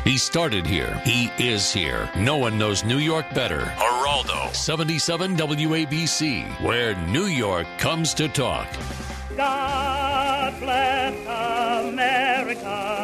He started here. He is here. No one knows New York better. Geraldo, 77 WABC, where New York comes to talk. God bless America,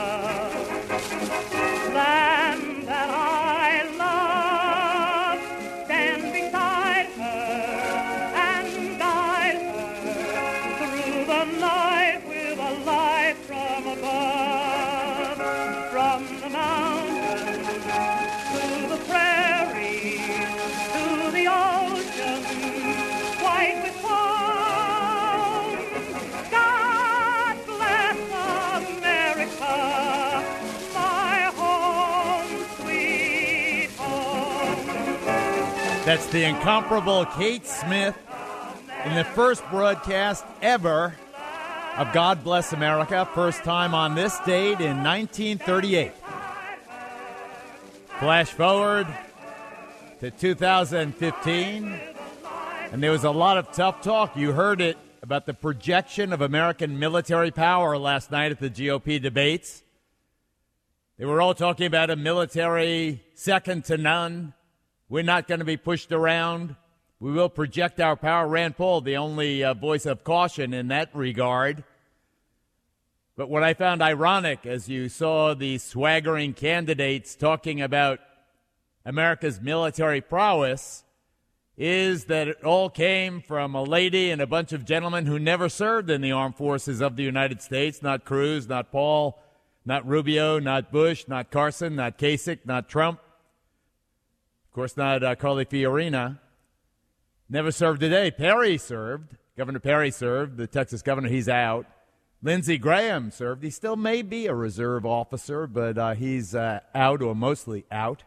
land that I love. Stand beside her and guide her through the night with a light from above. From the mountains to the prairie to the ocean, white with foam. God bless America, my home, sweet home. That's the incomparable Kate Smith in the first broadcast ever of God Bless America, first time on this date in 1938. Flash forward to 2015, and there was a lot of tough talk. You heard it about the projection of American military power last night at the GOP debates. They were all talking about a military second to none. We're not going to be pushed around. We will project our power. Rand Paul, the only voice of caution in that regard. But what I found ironic as you saw the swaggering candidates talking about America's military prowess is that it all came from a lady and a bunch of gentlemen who never served in the armed forces of the United States. Not Cruz, not Paul, not Rubio, not Bush, not Carson, not Kasich, not Trump. Of course, not Carly Fiorina. Never served a day. Perry served. Governor Perry served. The Texas governor, he's out. Lindsey Graham served. He still may be a reserve officer, but he's out or mostly out.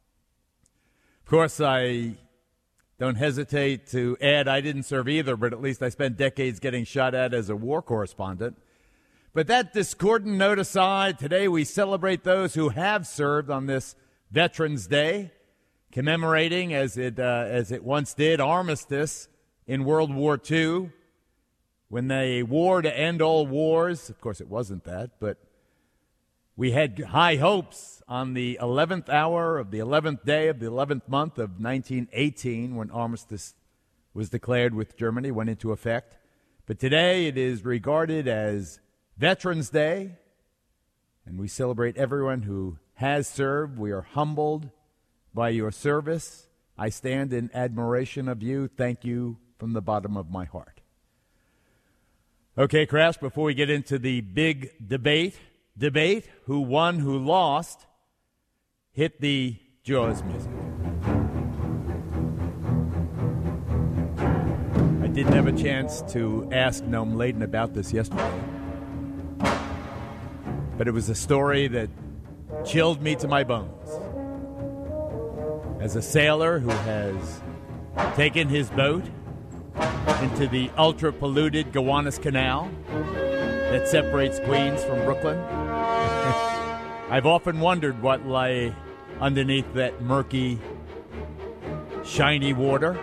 Of course, I don't hesitate to add I didn't serve either, but at least I spent decades getting shot at as a war correspondent. But that discordant note aside, today we celebrate those who have served on this Veterans Day, commemorating, as it once did, armistice in World War II, when they war to end all wars. Of course, it wasn't that, but we had high hopes on the 11th hour of the 11th day of the 11th month of 1918 when armistice was declared with Germany, went into effect. But today it is regarded as Veterans Day, and we celebrate everyone who has served. We are humbled by your service. I stand in admiration of you. Thank you from the bottom of my heart. Okay, Crash, before we get into the big debate, who won, who lost, hit the Jaws music. I didn't have a chance to ask Noam Laden about this yesterday, but it was a story that chilled me to my bones. As a sailor who has taken his boat into the ultra-polluted Gowanus Canal that separates Queens from Brooklyn, I've often wondered what lay underneath that murky, shiny water.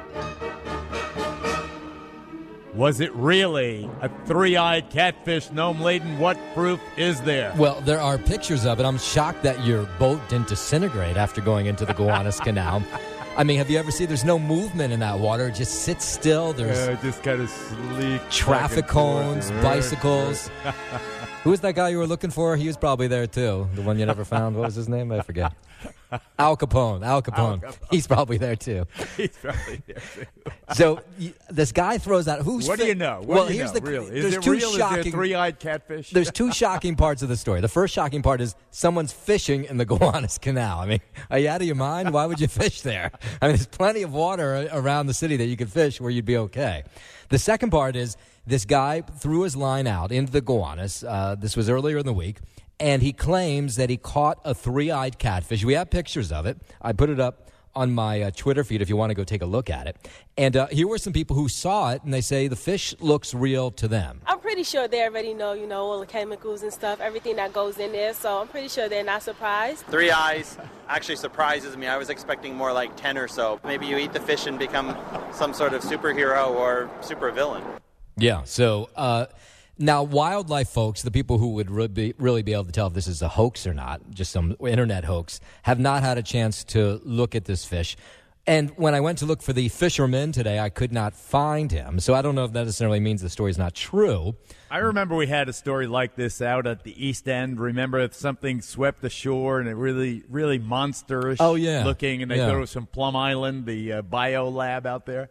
Was it really a three-eyed catfish, Noam Laden? What proof is there? Well, there are pictures of it. I'm shocked that your boat didn't disintegrate after going into the Gowanus Canal. I mean, have you ever seen there's no movement in that water? It just sits still. There's just kind of sleek. Traffic cones, bicycles. Who was that guy you were looking for? He was probably there, too. The one you never found. What was his name? I forget. Al Capone. He's probably there, too. He's probably there, too. So this guy throws out. What do you know? Here's the really? Is it real? Is there three-eyed catfish? There's two shocking parts of the story. The first shocking part is someone's fishing in the Gowanus Canal. I mean, are you out of your mind? Why would you fish there? I mean, there's plenty of water around the city that you could fish where you'd be okay. The second part is this guy threw his line out into the Gowanus. This was earlier in the week. And he claims that he caught a three-eyed catfish. We have pictures of it. I put it up on my Twitter feed if you want to go take a look at it. And here were some people who saw it, and they say the fish looks real to them. I'm pretty sure they already know, all the chemicals and stuff, everything that goes in there. So I'm pretty sure they're not surprised. 3 eyes actually surprises me. I was expecting more like 10 or so. Maybe you eat the fish and become some sort of superhero or supervillain. Yeah, so... Now, wildlife folks, the people who would really be able to tell if this is a hoax or not, just some internet hoax, have not had a chance to look at this fish. And when I went to look for the fisherman today, I could not find him. So I don't know if that necessarily means the story is not true. I remember we had a story like this out at the East End. Remember if something swept ashore and it really, really monsterish looking, and they thought it was from Plum Island, the bio lab out there.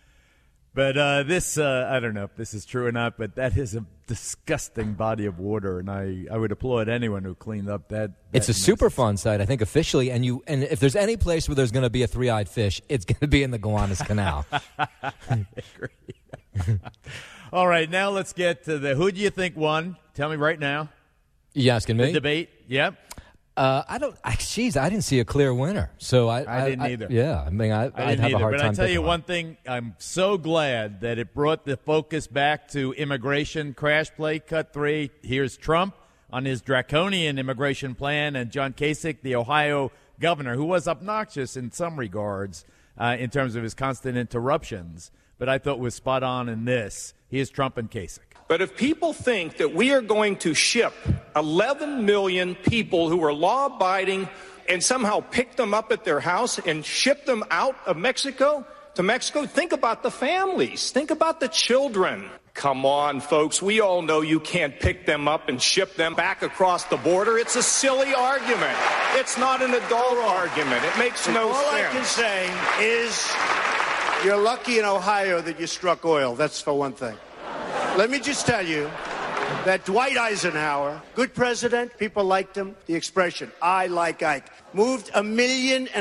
But this, I don't know if this is true or not, but that is a disgusting body of water, and I would applaud anyone who cleaned up that. It's a super fun site, I think, officially. And if there's any place where there's going to be a three-eyed fish, it's going to be in the Gowanus Canal. I agree. All right, now let's get to who do you think won? Tell me right now. You asking me? The debate, yep. I didn't see a clear winner. So I didn't either. I'd have a hard time. But I tell you one one thing, I'm so glad that it brought the focus back to immigration. Crash play, cut 3. Here's Trump on his draconian immigration plan, and John Kasich, the Ohio governor, who was obnoxious in some regards in terms of his constant interruptions, but I thought was spot on in this. Here's Trump and Kasich. But if people think that we are going to ship 11 million people who are law-abiding and somehow pick them up at their house and ship them out of Mexico to Mexico, think about the families. Think about the children. Come on, folks. We all know you can't pick them up and ship them back across the border. It's a silly argument. It's not an adult argument. It makes no sense. All I can say is you're lucky in Ohio that you struck oil. That's for one thing. Let me just tell you that Dwight Eisenhower, good president, people liked him, the expression, I like Ike, moved 1.5 million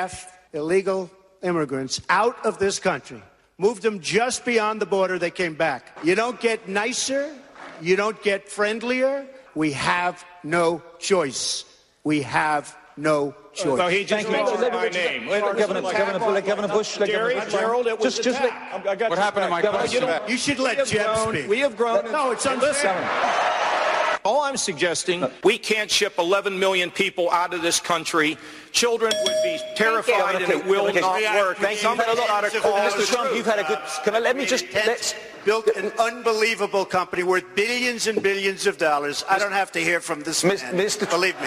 illegal immigrants out of this country, moved them just beyond the border, they came back. You don't get nicer, you don't get friendlier, we have no choice. We have no choice. So he just mentioned my name. Governor Bush. Gerald, it was what happened to my question? You should let Jeb speak. We have grown. No, it's unfair. All I'm suggesting, we can't ship 11 million people out of this country. Children would be terrified, and it will not work. Mr. Trump, you've had a good. Let me just. Built an unbelievable company worth billions and billions of dollars. I don't have to hear from this man. Believe me.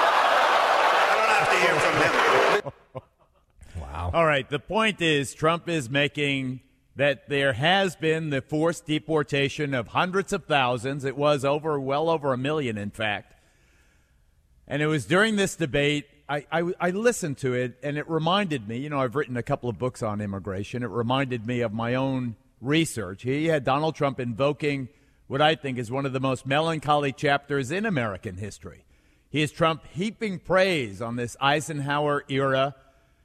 Hear from him. Wow. All right. The point is, Trump is making that there has been the forced deportation of hundreds of thousands. It was well over 1 million, in fact. And it was during this debate, I listened to it, and it reminded me, I've written a couple of books on immigration. It reminded me of my own research. He had Donald Trump invoking what I think is one of the most melancholy chapters in American history. Here's Trump heaping praise on this Eisenhower-era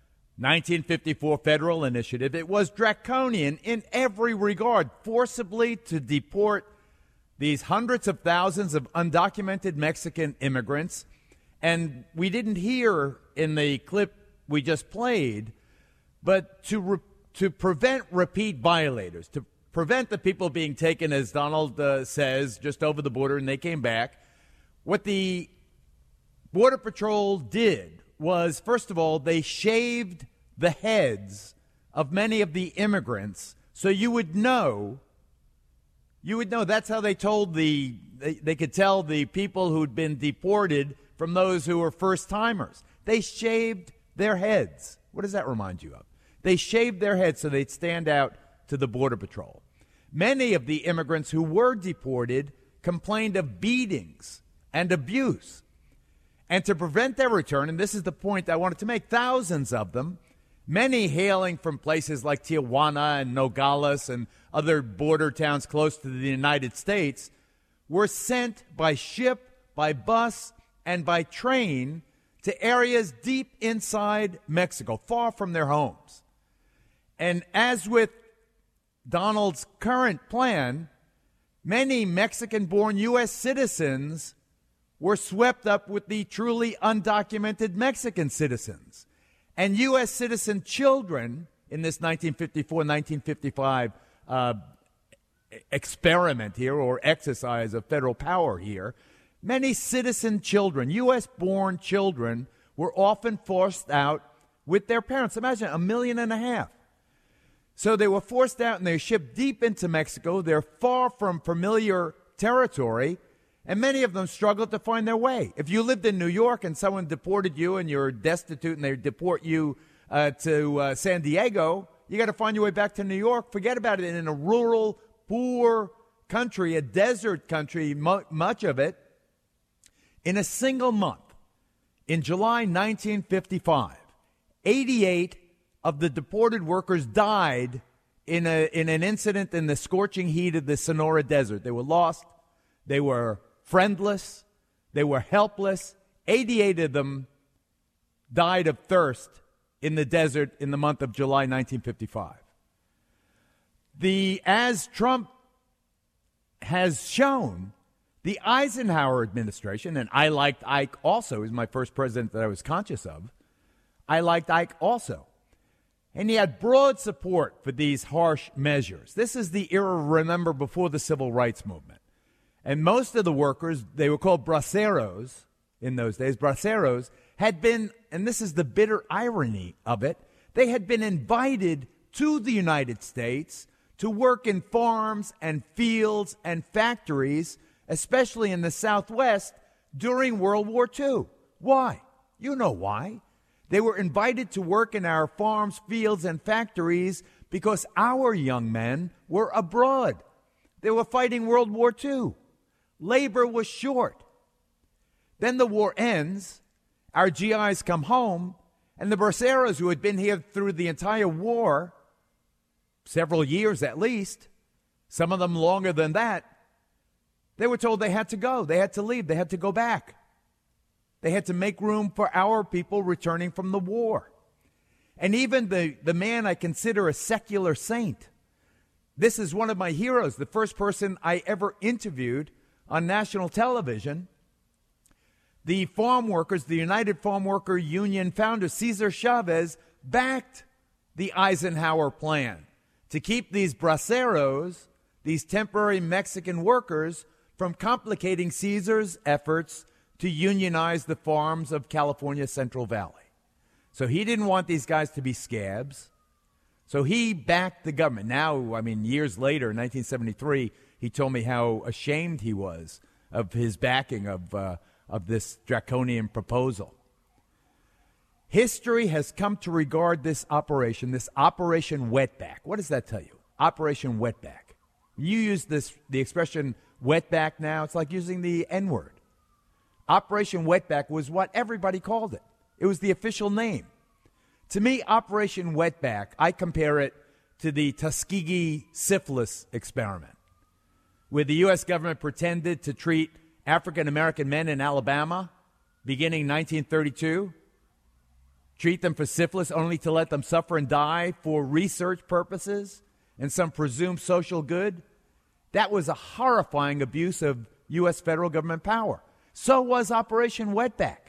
1954 federal initiative. It was draconian in every regard, forcibly to deport these hundreds of thousands of undocumented Mexican immigrants. And we didn't hear in the clip we just played, but to prevent repeat violators, to prevent the people being taken, as Donald says, just over the border and they came back, what the Border Patrol did was, first of all, they shaved the heads of many of the immigrants so you would know that's how they told they could tell the people who'd been deported from those who were first-timers. They shaved their heads. What does that remind you of? They shaved their heads so they'd stand out to the Border Patrol. Many of the immigrants who were deported complained of beatings and abuse. And to prevent their return, and this is the point I wanted to make, thousands of them, many hailing from places like Tijuana and Nogales and other border towns close to the United States, were sent by ship, by bus, and by train to areas deep inside Mexico, far from their homes. And as with Donald's current plan, many Mexican-born U.S. citizens were swept up with the truly undocumented Mexican citizens. And U.S. citizen children in this 1954-1955 experiment here, or exercise of federal power here, many citizen children, U.S.-born children, were often forced out with their parents. Imagine 1.5 million. So they were forced out and they were shipped deep into Mexico. They're far from familiar territory, and many of them struggled to find their way. If you lived in New York and someone deported you and you're destitute and they deport you to San Diego, you got to find your way back to New York. Forget about it. In a rural, poor country, a desert country, much of it, in a single month, in July 1955, 88 of the deported workers died in an incident in the scorching heat of the Sonora Desert. They were lost. They were friendless. They were helpless. 88 of them died of thirst in the desert in the month of July 1955. As Trump has shown, the Eisenhower administration, and I liked Ike also, he was my first president that I was conscious of. I liked Ike also. And he had broad support for these harsh measures. This is the era, remember, before the civil rights movement. And most of the workers, they were called braceros in those days, braceros, had been, and this is the bitter irony of it, they had been invited to the United States to work in farms and fields and factories, especially in the Southwest, during World War II. Why? You know why. They were invited to work in our farms, fields, and factories because our young men were abroad. They were fighting World War II. Labor was short. Then the war ends, our GIs come home, and the braceros who had been here through the entire war, several years at least, some of them longer than that, they were told they had to go. They had to leave. They had to go back. They had to make room for our people returning from the war. And even the man I consider a secular saint, this is one of my heroes, the first person I ever interviewed on national television. The farm workers, the United Farm Worker Union founder, Cesar Chavez, backed the Eisenhower plan to keep these braceros, these temporary Mexican workers, from complicating Cesar's efforts to unionize the farms of California's Central Valley. So he didn't want these guys to be scabs. So he backed the government. Now, I mean, years later, in 1973, he told me how ashamed he was of his backing of this draconian proposal. History has come to regard this Operation Wetback. What does that tell you? Operation Wetback. You use the expression wetback now, it's like using the N-word. Operation Wetback was what everybody called it. It was the official name. To me, Operation Wetback, I compare it to the Tuskegee syphilis experiment, where the U.S. government pretended to treat African-American men in Alabama, beginning 1932, treat them for syphilis only to let them suffer and die for research purposes and some presumed social good. That was a horrifying abuse of U.S. federal government power. So was Operation Wetback.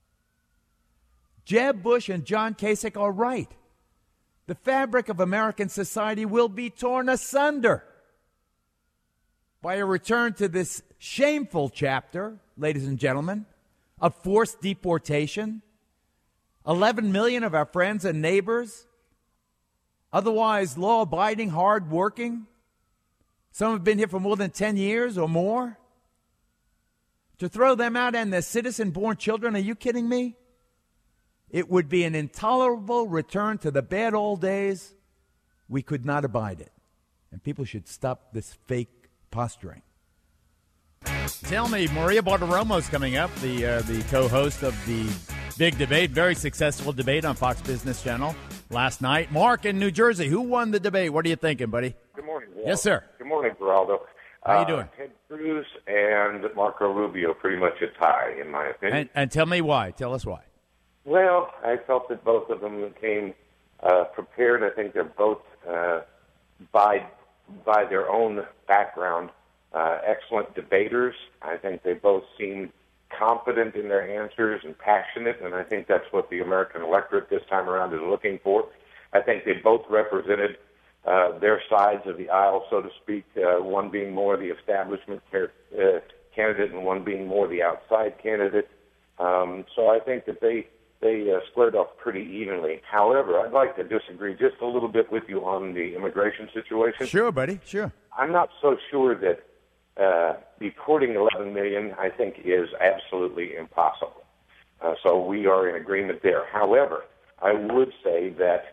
Jeb Bush and John Kasich are right. The fabric of American society will be torn asunder by a return to this shameful chapter, ladies and gentlemen, of forced deportation. 11 million of our friends and neighbors, otherwise law-abiding, hard-working, some have been here for more than 10 years or more. To throw them out and their citizen-born children, are you kidding me? It would be an intolerable return to the bad old days. We could not abide it. And people should stop this fake posturing. Tell me, Maria Bartiromo's coming up, the co-host of the big debate, very successful debate on Fox Business Channel last night. Mark in New Jersey, who won the debate? What are you thinking, buddy? Good morning, Geraldo. Yes, sir. Good morning, Geraldo. How you doing? Ted Cruz and Marco Rubio, pretty much a tie, in my opinion. And tell me why. Tell us why. Well, I felt that both of them came prepared. I think they're both, by their own background, excellent debaters. I think they both seemed confident in their answers and passionate, and I think that's what the American electorate this time around is looking for. I think they both represented their sides of the aisle, so to speak, one being more the establishment candidate and one being more the outside candidate. So I think that they squared off pretty evenly. However, I'd like to disagree just a little bit with you on the immigration situation. Sure, buddy, sure. I'm not so sure that deporting 11 million, I think, is absolutely impossible. So we are in agreement there. However, I would say that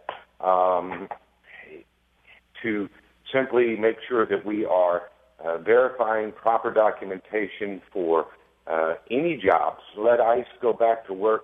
to simply make sure that we are verifying proper documentation for any jobs, let ICE go back to work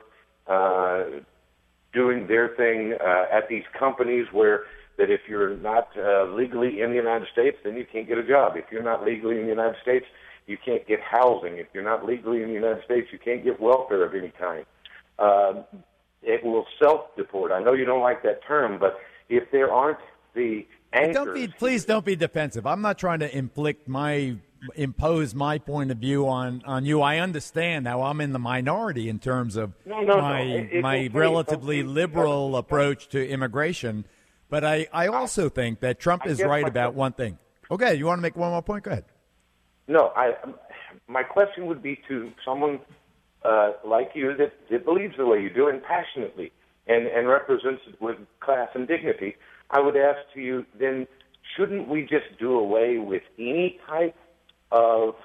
doing their thing at these companies where that if you're not legally in the United States, then you can't get a job. If you're not legally in the United States, you can't get housing. If you're not legally in the United States, you can't get welfare of any kind. It will self-deport. I know you don't like that term, but if there aren't the anchors... Please don't be defensive. I'm not trying to impose my point of view on you. I understand how I'm in the minority in terms of my relatively liberal approach to immigration. But I also think that Trump is right about one thing. Okay, you want to make one more point? Go ahead. No, my question would be to someone like you that believes the way you do and passionately and represents it with class and dignity. I would ask to you, then, shouldn't we just do away with any type of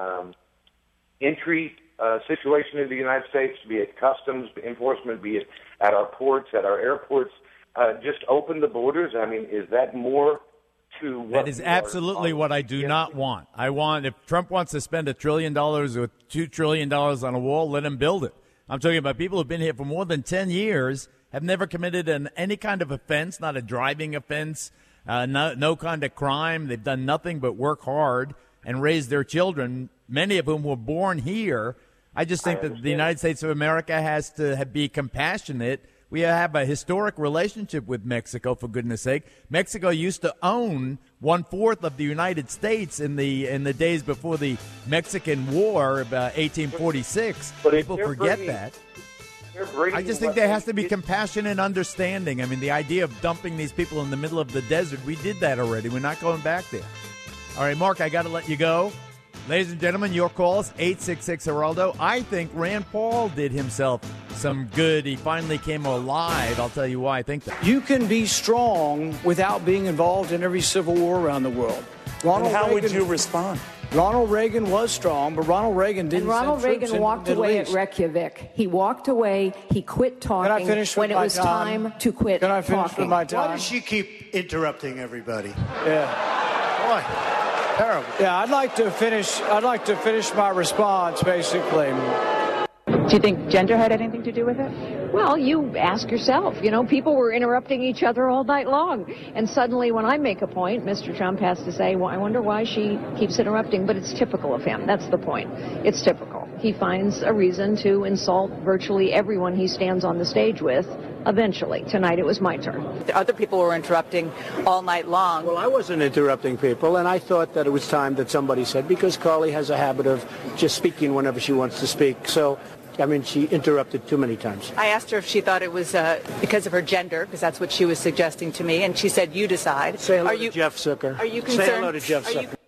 entry situation in the United States, be it customs enforcement, be it at our ports, at our airports? Just open the borders? I mean, is that more to what... That is absolutely what I do not want. I want, if Trump wants to spend $1 trillion or $2 trillion on a wall, let him build it. I'm talking about people who've been here for more than 10 years, have never committed any kind of offense, not a driving offense, no kind of crime. They've done nothing but work hard and raise their children, many of whom were born here. I just think that the United States of America has to be compassionate. We have a historic relationship with Mexico, for goodness sake. Mexico used to own 1/4 of the United States in the days before the Mexican War, about 1846. People forget that. I just think there has to be compassion and understanding. I mean, the idea of dumping these people in the middle of the desert, we did that already. We're not going back there. All right, Mark, I got to let you go. Ladies and gentlemen, your calls, 866-HERALDO. I think Rand Paul did himself some good. He finally came alive. I'll tell you why I think that. You can be strong without being involved in every civil war around the world. How would you respond? Ronald Reagan was strong, but Ronald Reagan didn't. And Ronald Reagan walked away at Reykjavik. He walked away. He quit talking when it was time to quit talking. Can I finish with my time? Why does she keep interrupting everybody? Yeah. Boy, terrible. Yeah, I'd like to finish my response, basically. Do you think gender had anything to do with it? Well, you ask yourself. You know, people were interrupting each other all night long. And suddenly when I make a point, Mr. Trump has to say, well, I wonder why she keeps interrupting. But it's typical of him. That's the point. It's typical. He finds a reason to insult virtually everyone he stands on the stage with. Eventually. Tonight it was my turn. The other people were interrupting all night long. Well, I wasn't interrupting people, and I thought that it was time that somebody said, because Carly has a habit of just speaking whenever she wants to speak. So, I mean, she interrupted too many times. I asked her if she thought it was because of her gender, because that's what she was suggesting to me, and she said, you decide. Say hello to Jeff Zucker. Are you concerned? Say hello to Jeff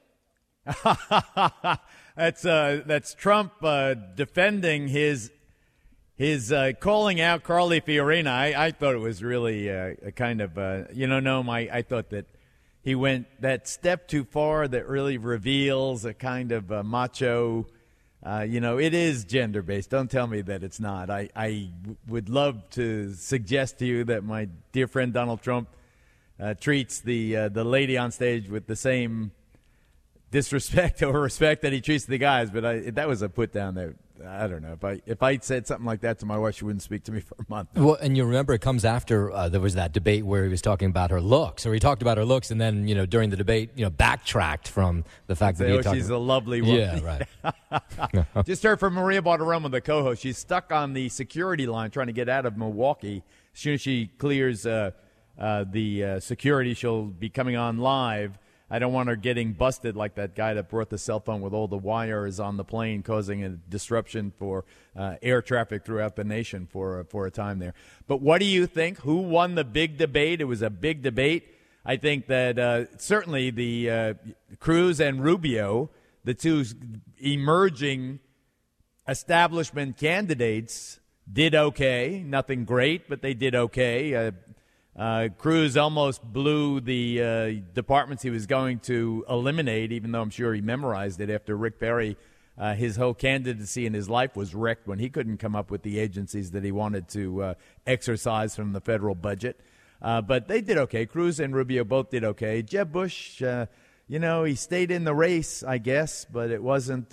Zucker. That's Trump defending his calling out Carly Fiorina. I thought it was really a kind of, I thought that he went that step too far that really reveals a kind of macho, it is gender-based. Don't tell me that it's not. I would love to suggest to you that my dear friend Donald Trump treats the lady on stage with the same disrespect or respect that he treats the guys, but that was a put down there. I don't know. If I said something like that to my wife, she wouldn't speak to me for a month. Well, and you remember it comes after there was that debate where he was talking about her looks, or he talked about her looks, and then during the debate, backtracked from the fact that she's a lovely woman. Yeah, right. Just heard from Maria Bartiromo, the co-host. She's stuck on the security line trying to get out of Milwaukee. As soon as she clears the security, she'll be coming on live. I don't want her getting busted like that guy that brought the cell phone with all the wires on the plane, causing a disruption for air traffic throughout the nation for a time there. But what do you think? Who won the big debate? It was a big debate. I think that certainly the Cruz and Rubio, the two emerging establishment candidates, did okay. Nothing great, but they did okay. Cruz almost blew the departments he was going to eliminate, even though I'm sure he memorized it after Rick Perry. His whole candidacy in his life was wrecked when he couldn't come up with the agencies that he wanted to exercise from the federal budget. But they did okay. Cruz and Rubio both did okay. Jeb Bush, he stayed in the race, I guess, but it wasn't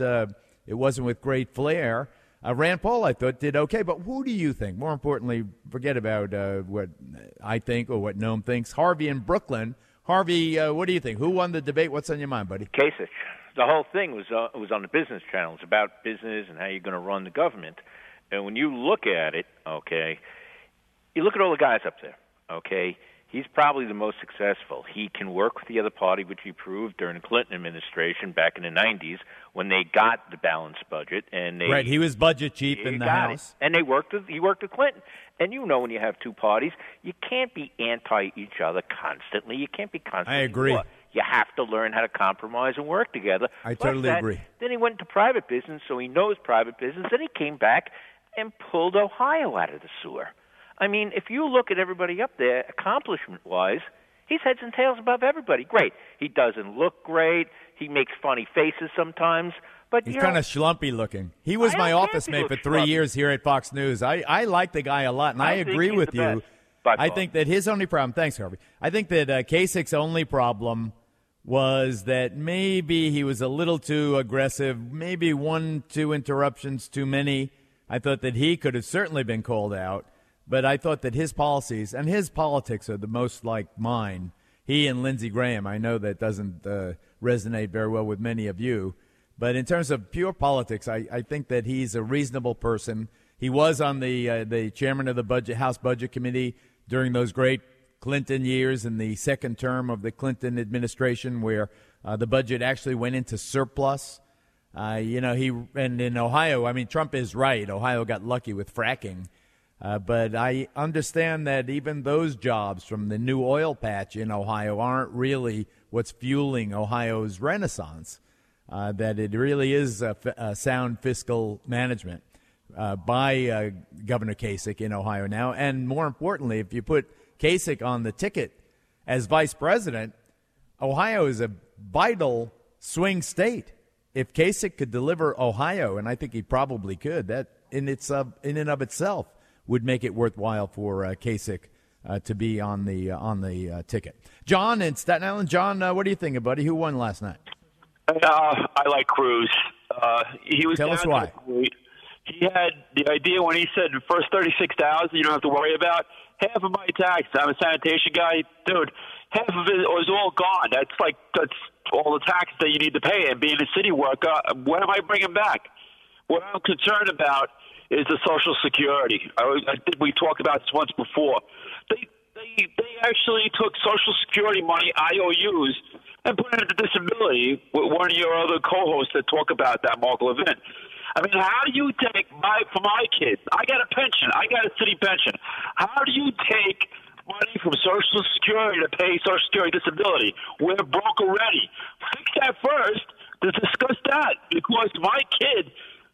with great flair. Rand Paul, I thought, did okay. But who do you think? More importantly, forget about what I think or what Noam thinks. Harvey in Brooklyn. Harvey, what do you think? Who won the debate? What's on your mind, buddy? Kasich. The whole thing was on the business channel. It's about business and how you're going to run the government. And when you look at it, okay, you look at all the guys up there, okay, he's probably the most successful. He can work with the other party, which he proved during the Clinton administration back in the 90s when they got the balanced budget. Right, he was budget chief in the House. And he worked with Clinton. And when you have two parties, you can't be anti each other constantly. You can't be constantly. I agree. You have to learn how to compromise and work together. I totally agree. Then he went into private business, so he knows private business. Then he came back and pulled Ohio out of the sewer. I mean, if you look at everybody up there, accomplishment-wise, he's heads and tails above everybody. Great. He doesn't look great. He makes funny faces sometimes. But he's kind of schlumpy looking. He was my office mate for 3 years here at Fox News. I like the guy a lot, and I agree with you. I think that his only problem – thanks, Harvey. I think that Kasich's only problem was that maybe he was a little too aggressive, maybe 1-2 interruptions too many. I thought that he could have certainly been called out. But I thought that his policies and his politics are the most like mine. He and Lindsey Graham, I know that doesn't resonate very well with many of you. But in terms of pure politics, I think that he's a reasonable person. He was on the chairman of the House Budget Committee during those great Clinton years in the second term of the Clinton administration where the budget actually went into surplus. And in Ohio, I mean, Trump is right. Ohio got lucky with fracking. But I understand that even those jobs from the new oil patch in Ohio aren't really what's fueling Ohio's renaissance, that it really is a sound fiscal management by Governor Kasich in Ohio now. And more importantly, if you put Kasich on the ticket as vice president, Ohio is a vital swing state. If Kasich could deliver Ohio, and I think he probably could, that in and of itself would make it worthwhile for Kasich to be on the ticket. John in Staten Island. John, what do you think, buddy? Who won last night? I like Cruz. He was. Tell us why. He had the idea when he said the first 36,000 you don't have to worry about. Half of my tax, I'm a sanitation guy, dude. Half of it was all gone. That's all the taxes that you need to pay. And being a city worker, what am I bringing back? What I'm concerned about is the Social Security. I think we talked about this once before. They actually took Social Security money, IOUs, and put it into disability with one of your other co-hosts that talk about that, Mark Levin. I mean, how do you take for my kids? I got a pension. I got a city pension. How do you take money from Social Security to pay Social Security disability? We're broke already. Fix that first to discuss that, because my kids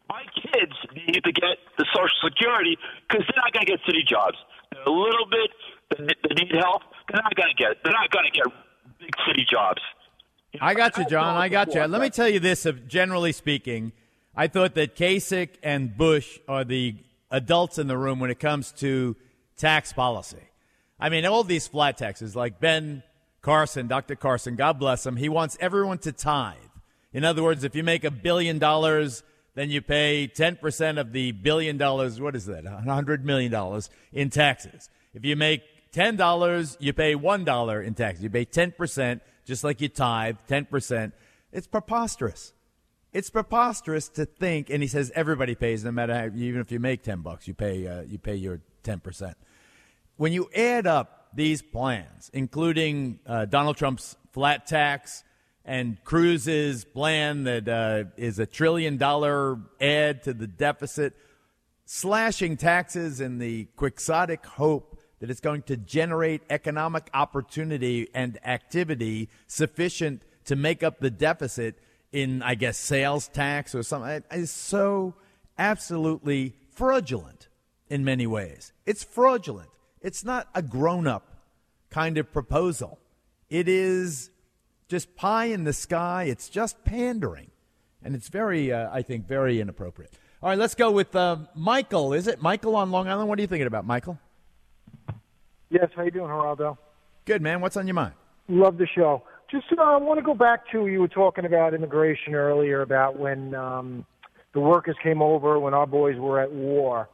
need to get the Social Security because they're not going to get city jobs. They're a little bit, they need help. They're not going to get big city jobs. I got you, John. I got you. Let me tell you this, generally speaking. I thought that Kasich and Bush are the adults in the room when it comes to tax policy. I mean, all these flat taxes, like Ben Carson, Dr. Carson, God bless him, he wants everyone to tithe. In other words, if you make $1 billion, then you pay 10% of the $1 billion, what is that, $100 million in taxes. If you make $10, you pay $1 in taxes. You pay 10%, just like you tithe, 10%. It's preposterous. It's preposterous to think, and he says everybody pays, no matter how, even if you make $10, you pay your 10%. When you add up these plans, including Donald Trump's flat tax and Cruz's plan that is $1 trillion add to the deficit, slashing taxes in the quixotic hope that it's going to generate economic opportunity and activity sufficient to make up the deficit in, I guess, sales tax or something, is so absolutely fraudulent in many ways. It's fraudulent. It's not a grown-up kind of proposal. It is just pie in the sky. It's just pandering. And it's very, I think, very inappropriate. All right, let's go with Michael. Is it Michael on Long Island? What are you thinking about, Michael? Yes, how you doing, Geraldo? Good, man. What's on your mind? Love the show. Just want to go back to, you were talking about immigration earlier, about when the workers came over, when our boys were at war.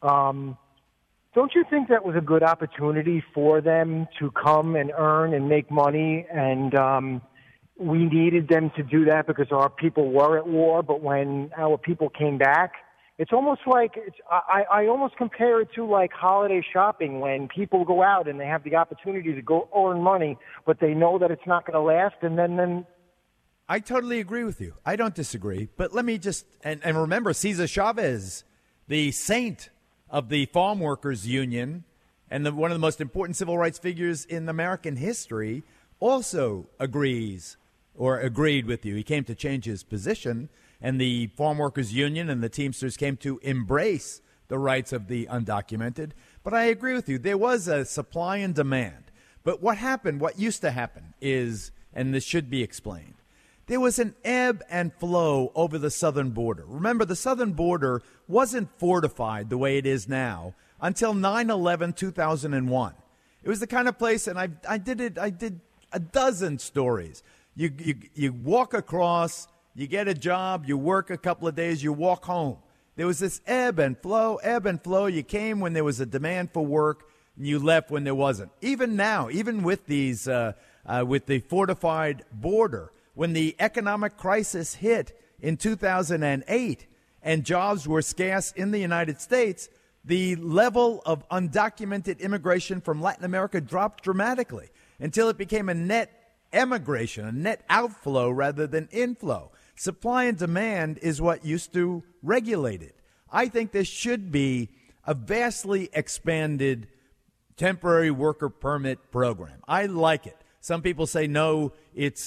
Don't you think that was a good opportunity for them to come and earn and make money? And we needed them to do that because our people were at war. But when our people came back, it's almost like I almost compare it to like holiday shopping, when people go out and they have the opportunity to go earn money, but they know that it's not going to last. And then I totally agree with you. I don't disagree. But let me just and remember, Cesar Chavez, the saint of the farm workers union and one of the most important civil rights figures in American history, also agreed with you. He came to change his position, and the farm workers union and the Teamsters came to embrace the rights of the undocumented. But I agree with you. There was a supply and demand. But what used to happen is, and this should be explained, there was an ebb and flow over the southern border. Remember, the southern border wasn't fortified the way it is now until 9/11/2001. It was the kind of place, and I did a dozen stories. You walk across, you get a job, you work a couple of days, you walk home. There was this ebb and flow. You came when there was a demand for work, and you left when there wasn't. Even now, even with these, with the fortified border, when the economic crisis hit in 2008 and jobs were scarce in the United States, the level of undocumented immigration from Latin America dropped dramatically until it became a net emigration, a net outflow rather than inflow. Supply and demand is what used to regulate it. I think there should be a vastly expanded temporary worker permit program. I like it. Some people say no, it's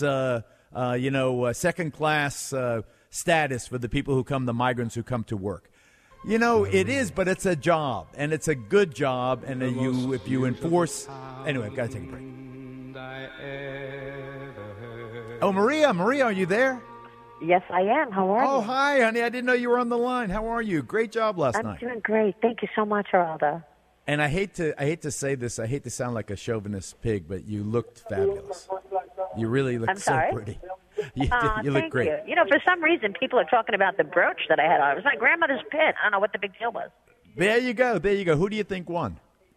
second-class status for the people who come, the migrants who come to work. It is, but it's a job, and it's a good job, and if you enforce... Anyway, I've got to take a break. Oh, Maria, are you there? Yes, I am. How are you? Oh, hi, honey. I didn't know you were on the line. How are you? Great job last night. I'm doing great. Thank you so much, Geraldo. And I hate to say this. I hate to sound like a chauvinist pig, but you looked fabulous. You really looked so pretty. You look great. Thank you. For some reason, people are talking about the brooch that I had on. It was my grandmother's pin. I don't know what the big deal was. There you go. Who do you think won?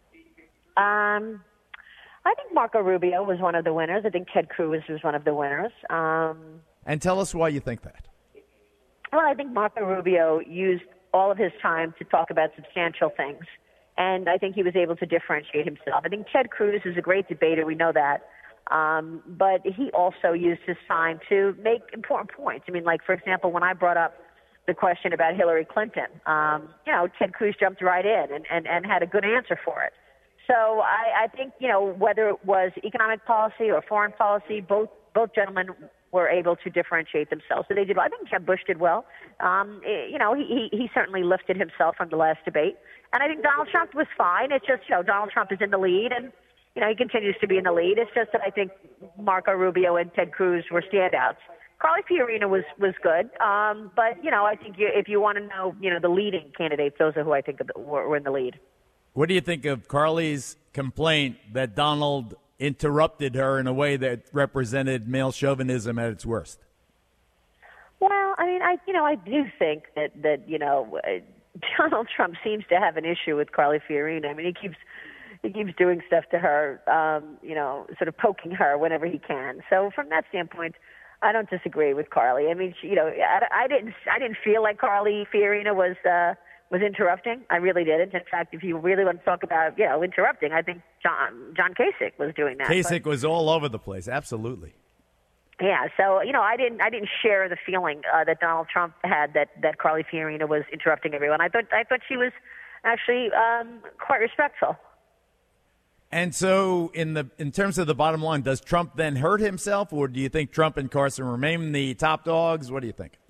I think Marco Rubio was one of the winners. I think Ted Cruz was one of the winners. And tell us why you think that. Well, I think Marco Rubio used all of his time to talk about substantial things, and I think he was able to differentiate himself. I think Ted Cruz is a great debater. We know that. But he also used his time to make important points. I mean, like, for example, when I brought up the question about Hillary Clinton, Ted Cruz jumped right in and had a good answer for it. So I think, whether it was economic policy or foreign policy, both gentlemen were able to differentiate themselves. So they did well. I think Jeb Bush did well. He certainly lifted himself from the last debate. And I think Donald Trump was fine. It's just, Donald Trump is in the lead, and, he continues to be in the lead. It's just that I think Marco Rubio and Ted Cruz were standouts. Carly Fiorina was good. But, I think if you want to know, the leading candidates, those are who I think were in the lead. What do you think of Carly's complaint that Donald interrupted her in a way that represented male chauvinism at its worst? Well, I mean, I do think that Donald Trump seems to have an issue with Carly Fiorina. I mean, he keeps doing stuff to her, sort of poking her whenever he can. So from that standpoint, I don't disagree with Carly. I mean, I didn't feel like Carly Fiorina was interrupting. I really didn't. In fact, if you really want to talk about, interrupting, I think John Kasich was doing that. Kasich was all over the place. Absolutely. Yeah. So, I didn't share the feeling that Donald Trump had that Carly Fiorina was interrupting everyone. I thought she was actually quite respectful. And so in terms of the bottom line, does Trump then hurt himself, or do you think Trump and Carson remain the top dogs? What do you think?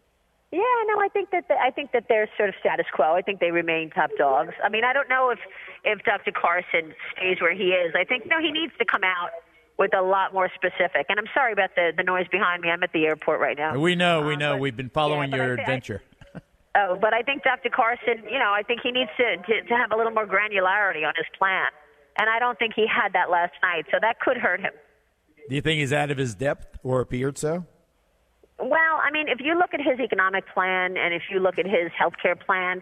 Yeah, no, I think that they're sort of status quo. I think they remain top dogs. I mean, I don't know if Dr. Carson stays where he is. I think he needs to come out with a lot more specific. And I'm sorry about the noise behind me. I'm at the airport right now. We know. We've been following your adventure. But I think Dr. Carson, I think he needs to have a little more granularity on his plan. And I don't think he had that last night, so that could hurt him. Do you think he's out of his depth or appeared so? Well, I mean, if you look at his economic plan and if you look at his health care plan,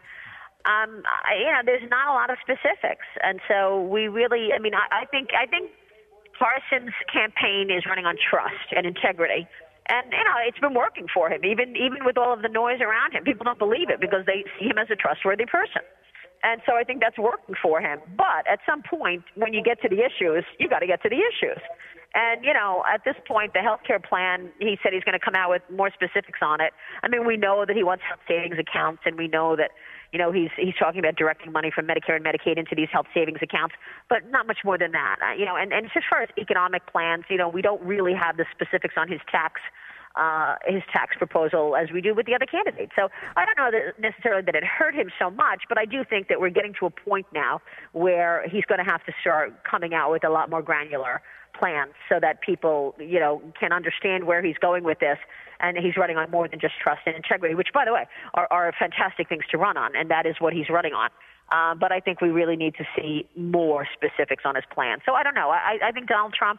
there's not a lot of specifics. And so we really, I think Carson's campaign is running on trust and integrity. And, it's been working for him, even with all of the noise around him. People don't believe it because they see him as a trustworthy person. And so I think that's working for him. But at some point, when you get to the issues, you got to get to the issues. And, at this point, the health care plan, he said he's going to come out with more specifics on it. I mean, we know that he wants health savings accounts, and we know that, he's talking about directing money from Medicare and Medicaid into these health savings accounts, but not much more than that. And as far as economic plans, we don't really have the specifics on his tax proposal as we do with the other candidates. So I don't know that necessarily that it hurt him so much, but I do think that we're getting to a point now where he's going to have to start coming out with a lot more granular plans so that people, can understand where he's going with this. And he's running on more than just trust and integrity, which, by the way, are fantastic things to run on, and that is what he's running on. But I think we really need to see more specifics on his plan. So I don't know. I think Donald Trump,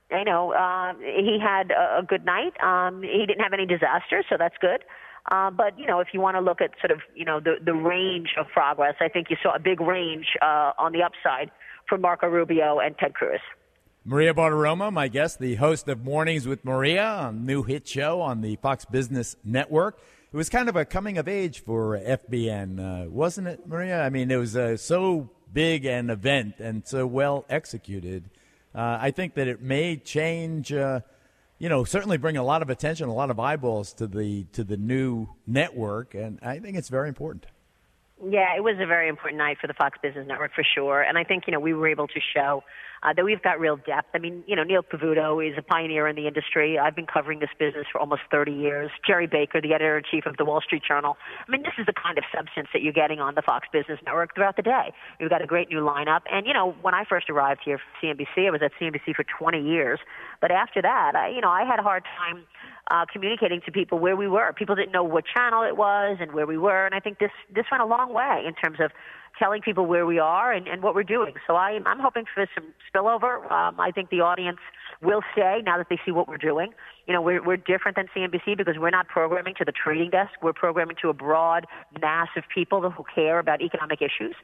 he had a good night. He didn't have any disasters, so that's good. But, if you want to look at sort of, the range of progress, I think you saw a big range on the upside for Marco Rubio and Ted Cruz. Maria Bartiromo, my guest, the host of Mornings with Maria, a new hit show on the Fox Business Network. It was kind of a coming of age for FBN, wasn't it, Maria? I mean, it was so big an event and so well executed. I think that it may change, certainly bring a lot of attention, a lot of eyeballs to the new network, and I think it's very important. Yeah, it was a very important night for the Fox Business Network for sure, and I think, we were able to show that we've got real depth. I mean, Neil Cavuto is a pioneer in the industry. I've been covering this business for almost 30 years. Jerry Baker, the editor-in-chief of the Wall Street Journal. I mean, this is the kind of substance that you're getting on the Fox Business Network throughout the day. We've got a great new lineup. And, when I first arrived here for CNBC, I was at CNBC for 20 years. But after that, I had a hard time communicating to people where we were. People didn't know what channel it was and where we were. And I think this went a long way in terms of telling people where we are and what we're doing. So I'm hoping for some spillover. I think the audience will stay now that they see what we're doing. We're different than CNBC because we're not programming to the trading desk. We're programming to a broad mass of people who care about economic issues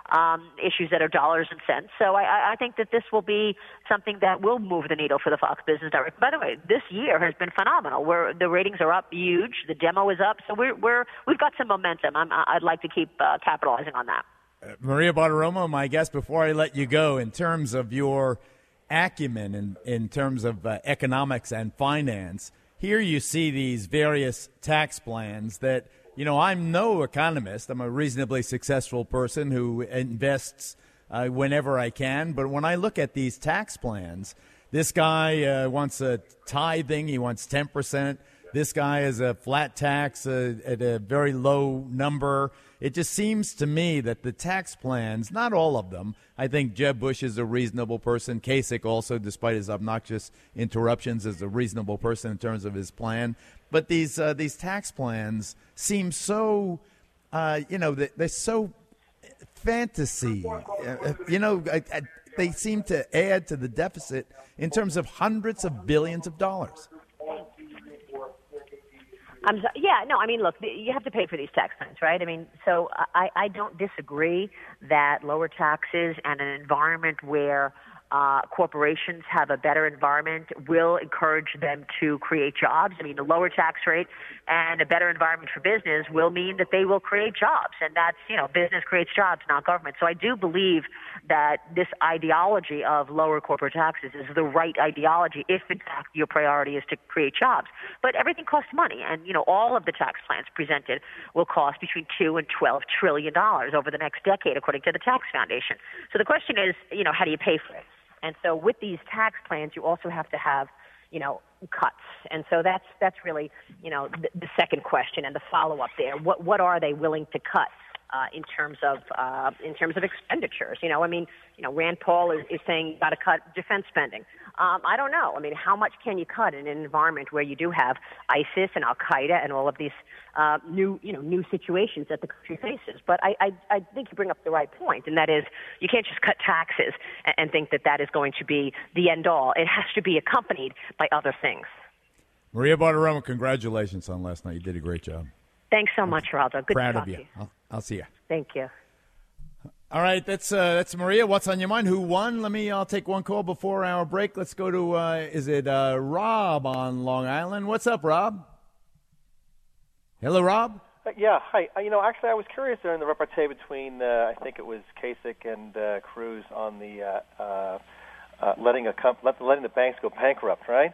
that are dollars and cents. So I think that this will be something that will move the needle for the Fox Business Network. By the way, this year has been phenomenal. The ratings are up huge. The demo is up. So we've got some momentum. I'd like to keep capitalizing on that. Maria Bartiromo, my guest, before I let you go, in terms of your acumen in terms of economics and finance, here you see these various tax plans that, I'm no economist. I'm a reasonably successful person who invests whenever I can. But when I look at these tax plans, this guy wants a tithing. He wants 10%. This guy is a flat tax at a very low number. It just seems to me that the tax plans, not all of them, I think Jeb Bush is a reasonable person. Kasich also, despite his obnoxious interruptions, is a reasonable person in terms of his plan. But these tax plans seem so, they're so fantasy. They seem to add to the deficit in terms of hundreds of billions of dollars. Look, you have to pay for these tax plans, right? I mean, so I don't disagree that lower taxes and an environment where corporations have a better environment will encourage them to create jobs. I mean, the lower tax rate and a better environment for business will mean that they will create jobs. And that's, business creates jobs, not government. So I do believe that this ideology of lower corporate taxes is the right ideology if, in fact, your priority is to create jobs. But everything costs money. And, all of the tax plans presented will cost between $2 and $12 trillion over the next decade, according to the Tax Foundation. So the question is, how do you pay for it? And so with these tax plans, you also have to have, cuts. And so that's really, the second question and the follow-up there. What are they willing to cut in terms of expenditures? Rand Paul is saying you got to cut defense spending. I don't know. How much can you cut in an environment where you do have ISIS and Al Qaeda and all of these new situations that the country faces? But I think you bring up the right point, and that is you can't just cut taxes and think that is going to be the end all. It has to be accompanied by other things. Maria Bartiromo, congratulations on last night. You did a great job. Thanks so much, Geraldo. Good Proud to talk of you. to I'll see you. Thank you. All right, that's Maria. What's on your mind? Who won? I'll take one call before our break. Let's go to Rob on Long Island? What's up, Rob? Hello, Rob. Yeah, hi. Actually, I was curious during the repartee between I think it was Kasich and Cruz on the letting the banks go bankrupt, right?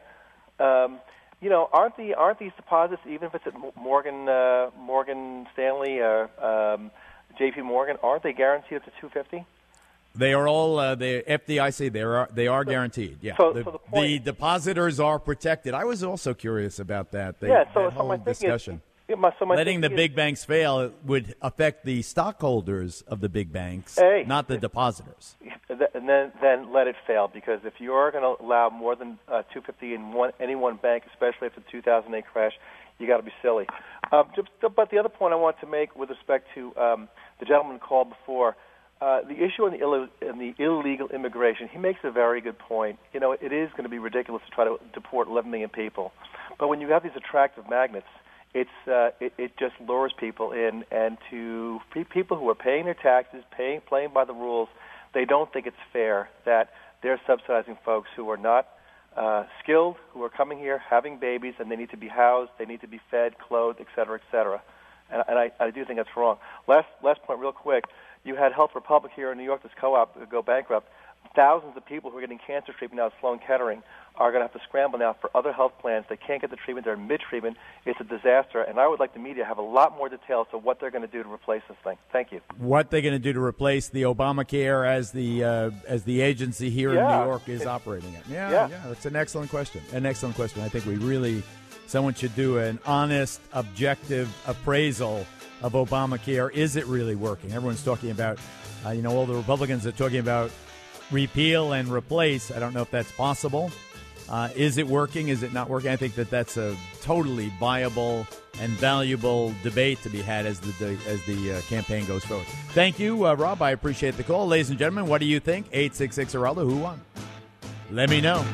Aren't these deposits, even if it's at Morgan Stanley or J.P. Morgan, aren't they guaranteed up to $250? They are all the FDIC. They are guaranteed. Yeah. So the depositors are protected. I was also curious about that. So whole my discussion. Letting the big banks fail would affect the stockholders of the big banks, not the depositors. And then let it fail, because if you are going to allow more than $250 in any one bank, especially after the 2008 crash, you got to be silly. But the other point I want to make with respect to the gentleman called before, the issue in the illegal immigration, he makes a very good point. It is going to be ridiculous to try to deport 11 million people, but when you have these attractive magnets, it just lures people in, and to people who are paying their taxes, playing by the rules, they don't think it's fair that they're subsidizing folks who are not skilled, who are coming here, having babies, and they need to be housed, they need to be fed, clothed, et cetera, et cetera. And I do think that's wrong. Last point real quick. You had Health Republic here in New York, this co-op, go bankrupt. Thousands of people who are getting cancer treatment now at Sloan Kettering are going to have to scramble now for other health plans. They can't get the treatment. They're in mid-treatment. It's a disaster. And I would like the media to have a lot more details of what they're going to do to replace this thing. Thank you. What they're going to do to replace the Obamacare as the agency here in New York is operating it. Yeah, that's an excellent question. I think someone should do an honest, objective appraisal of Obamacare. Is it really working? Everyone's talking about, all the Republicans are talking about repeal and replace. I don't know if that's possible. Is it working? Is it not working? I think that's a totally viable and valuable debate to be had as the campaign goes forward. Thank you, Rob. I appreciate the call. Ladies and gentlemen, what do you think? 866-HERALDO. Who won? Let me know.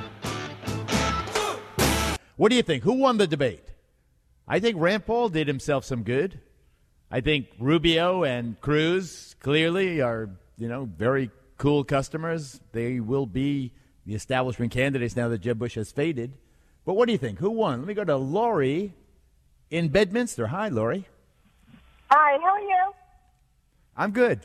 What do you think? Who won the debate? I think Rand Paul did himself some good. I think Rubio and Cruz clearly are, very cool customers. They will be the establishment candidates now that Jeb Bush has faded. But what do you think? Who won? Let me go to Lori in Bedminster. Hi, Lori. Hi, how are you? I'm good.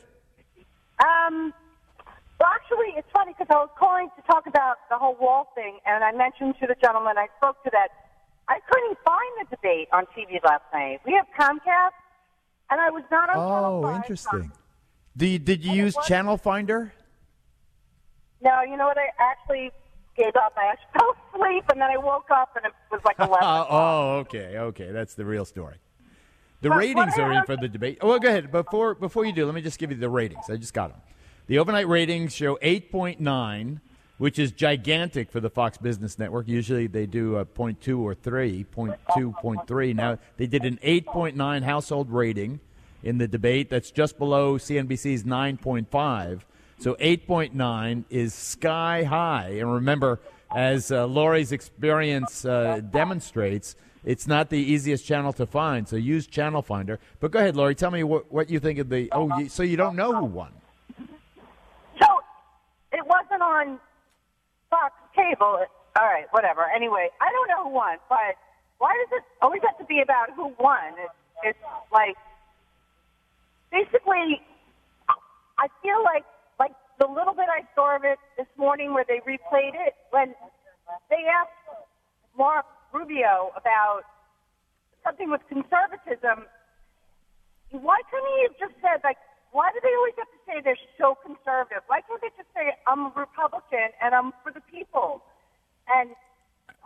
Well, actually, it's funny because I was calling to talk about the whole wall thing, and I mentioned to the gentleman I spoke to that I couldn't find the debate on TV last night. We have Comcast, and I was not on Channel 5. Oh, interesting. Did you use Channel Finder? No, you know what? I actually gave up. I actually fell asleep, and then I woke up, and it was like 11 o'clock. Oh, okay. That's the real story. The ratings are in for the debate. Oh, well, go ahead. Before you do, let me just give you the ratings. I just got them. The overnight ratings show 8.9, which is gigantic for the Fox Business Network. Usually they do a 0.2 or 3, 0.2, 0.3. Now they did an 8.9 household rating in the debate. That's just below CNBC's 9.5. So 8.9 is sky high. And remember, as Lori's experience demonstrates, it's not the easiest channel to find. So use Channel Finder. But go ahead, Lori. Tell me what you think of the – so you don't know who won. So it wasn't on Fox Cable. All right, whatever. Anyway, I don't know who won, but why does it always have to be about who won? It's like basically I feel like the little bit I saw of it this morning where they replayed it, when they asked Mark Rubio about something with conservatism, why couldn't he have just said, why do they always have to say they're so conservative? Why can't they just say, I'm a Republican and I'm for the people? And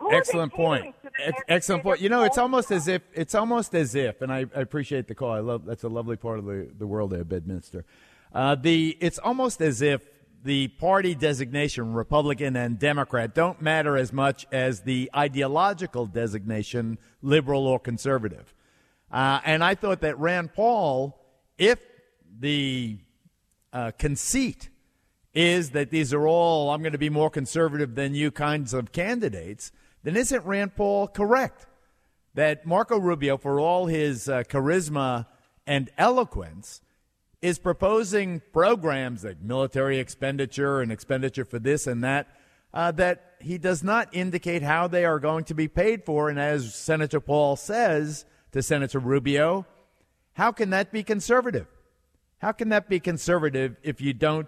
Excellent point. Excellent point. You know, it's almost as if, and I appreciate the call. That's a lovely part of the world there, Bedminster. It's almost as if the party designation, Republican and Democrat, don't matter as much as the ideological designation, liberal or conservative. And I thought that Rand Paul, if the conceit is that these are all, I'm going to be more conservative than you kinds of candidates, then isn't Rand Paul correct that Marco Rubio, for all his charisma and eloquence, is proposing programs like military expenditure and expenditure for this and that, that he does not indicate how they are going to be paid for. And as Senator Paul says to Senator Rubio, how can that be conservative? How can that be conservative if you don't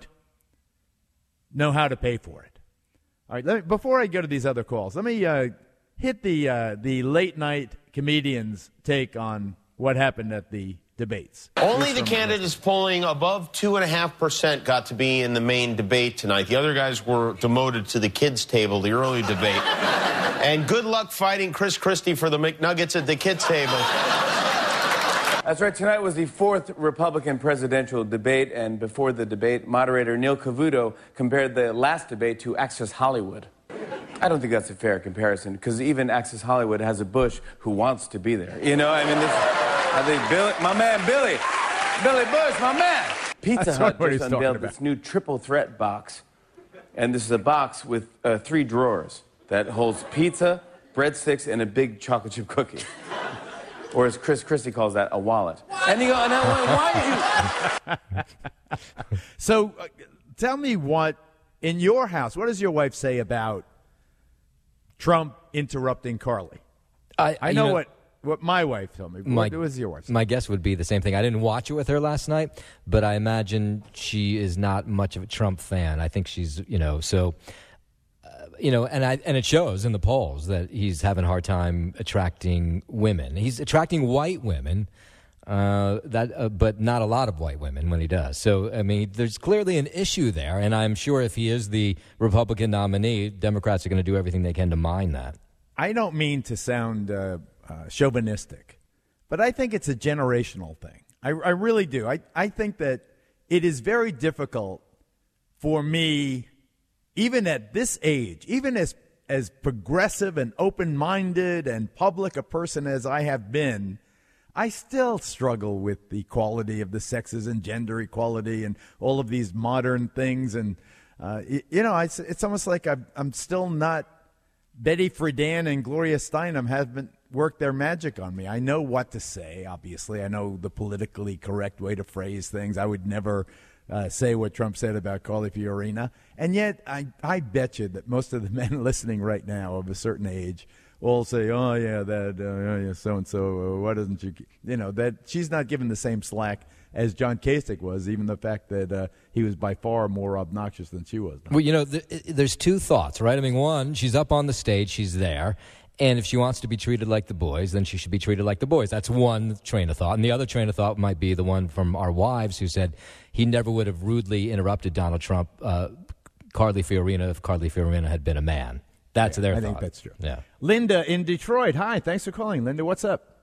know how to pay for it? All right, before I go to these other calls, let me hit the late-night comedian's take on what happened at the debates. Only the candidates polling above 2.5% got to be in the main debate tonight. The other guys were demoted to the kids' table, the early debate. And good luck fighting Chris Christie for the McNuggets at the kids' table. That's right. Tonight was the fourth Republican presidential debate, and before the debate, moderator Neil Cavuto compared the last debate to Access Hollywood. I don't think that's a fair comparison, because even Access Hollywood has a Bush who wants to be there. You know, I mean, I think Billy Bush, my man. Pizza Hut just unveiled this new triple threat box, and this is a box with 3 drawers that holds pizza, breadsticks, and a big chocolate chip cookie. Or as Chris Christie calls that, a wallet. And you go, why did you... So tell me what, in your house, what does your wife say about Trump interrupting Carly? I know what my wife told me. What was your wife? My guess would be the same thing. I didn't watch it with her last night, but I imagine she is not much of a Trump fan. I think she's, and it shows in the polls that he's having a hard time attracting women. He's attracting white women, but not a lot of white women when he does. So, I mean, there's clearly an issue there, and I'm sure if he is the Republican nominee, Democrats are going to do everything they can to mine that. I don't mean to sound chauvinistic, but I think it's a generational thing. I really do. I think that it is very difficult for me, even at this age, even as progressive and open-minded and public a person as I have been, I still struggle with the equality of the sexes and gender equality and all of these modern things. And, it's almost like I'm still not Betty Friedan and Gloria Steinem haven't worked their magic on me. I know what to say, obviously. I know the politically correct way to phrase things. I would never say what Trump said about Carly Fiorina. And yet, I bet you that most of the men listening right now of a certain age all say, oh, yeah, that so-and-so, why doesn't you, that she's not given the same slack as John Kasich was, even the fact that he was by far more obnoxious than she was. Well, there's two thoughts, right? I mean, one, she's up on the stage, she's there, and if she wants to be treated like the boys, then she should be treated like the boys. That's one train of thought. And the other train of thought might be the one from our wives who said he never would have rudely interrupted Donald Trump, Carly Fiorina, if Carly Fiorina had been a man. That's their thought. I think that's true. Yeah. Linda in Detroit. Hi, thanks for calling. Linda, what's up?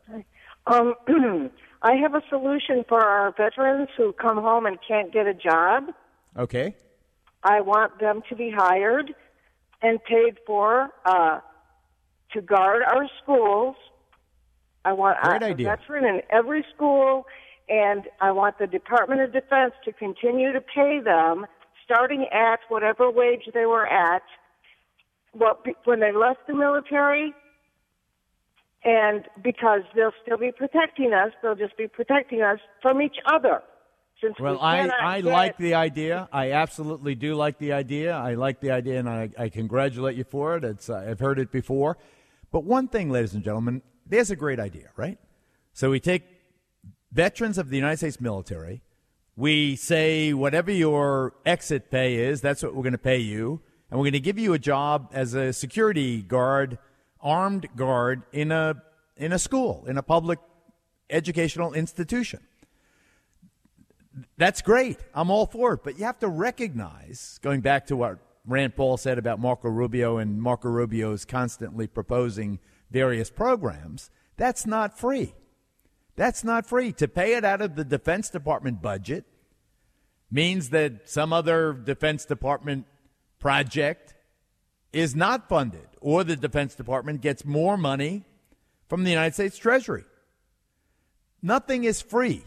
I have a solution for our veterans who come home and can't get a job. Okay. I want them to be hired and paid for to guard our schools. I want a veteran in every school, and I want the Department of Defense to continue to pay them, starting at whatever wage they were at when they left the military. And because they'll still be protecting us, they'll just be protecting us from each other. Well, I like the idea. I absolutely do like the idea. I like the idea, and I congratulate you for it. I've heard it before. But one thing, ladies and gentlemen, there's a great idea, right? So we take veterans of the United States military. We say whatever your exit pay is, that's what we're going to pay you. And we're going to give you a job as a security guard, armed guard in a school, in a public educational institution. That's great. I'm all for it. But you have to recognize, going back to what Rand Paul said about Marco Rubio, and Marco Rubio's constantly proposing various programs, that's not free. That's not free. To pay it out of the Defense Department budget means that some other Defense Department project is not funded, or the Defense Department gets more money from the United States Treasury. Nothing is free.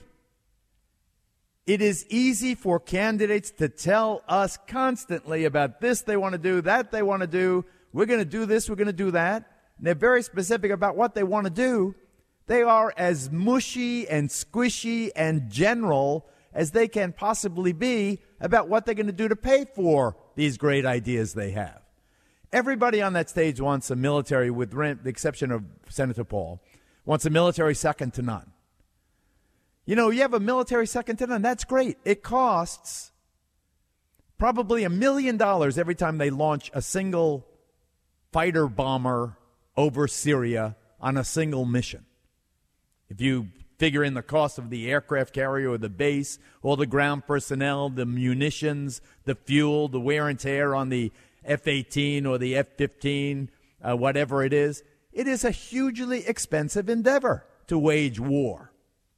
It is easy for candidates to tell us constantly about this they want to do, that they want to do. We're going to do this, we're going to do that. And they're very specific about what they want to do. They are as mushy and squishy and general as they can possibly be about what they're going to do to pay for these great ideas they have. Everybody on that stage wants a military, with the exception of Senator Paul, wants a military second to none. You know, you have a military second to none. That's great. It costs probably $1 million every time they launch a single fighter bomber over Syria on a single mission. If you figure in the cost of the aircraft carrier or the base, all the ground personnel, the munitions, the fuel, the wear and tear on the F-18 or the F-15, whatever it is a hugely expensive endeavor to wage war.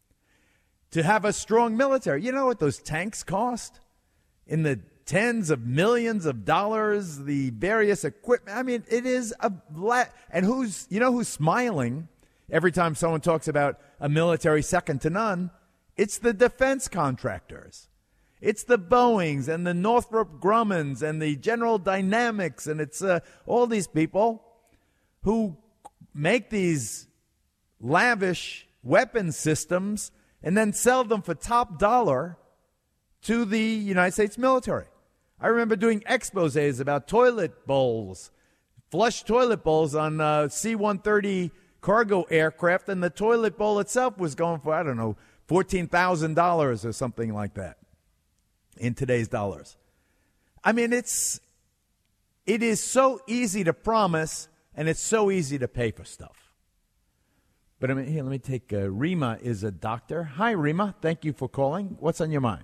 To have a strong military. You know what those tanks cost? In the tens of millions of dollars, the various equipment. I mean, it is and who's smiling every time someone talks about a military second to none? It's the defense contractors. It's the Boeings and the Northrop Grummans and the General Dynamics, and it's all these people who make these lavish weapon systems and then sell them for top dollar to the United States military. I remember doing exposés about toilet bowls, flush toilet bowls on C-130 cargo aircraft, and the toilet bowl itself was going for, I don't know, $14,000 or something like that in today's dollars. I mean, it is so easy to promise, and it's so easy to pay for stuff. But I mean, here, let me take Rima is a doctor. Hi, Rima. Thank you for calling. What's on your mind?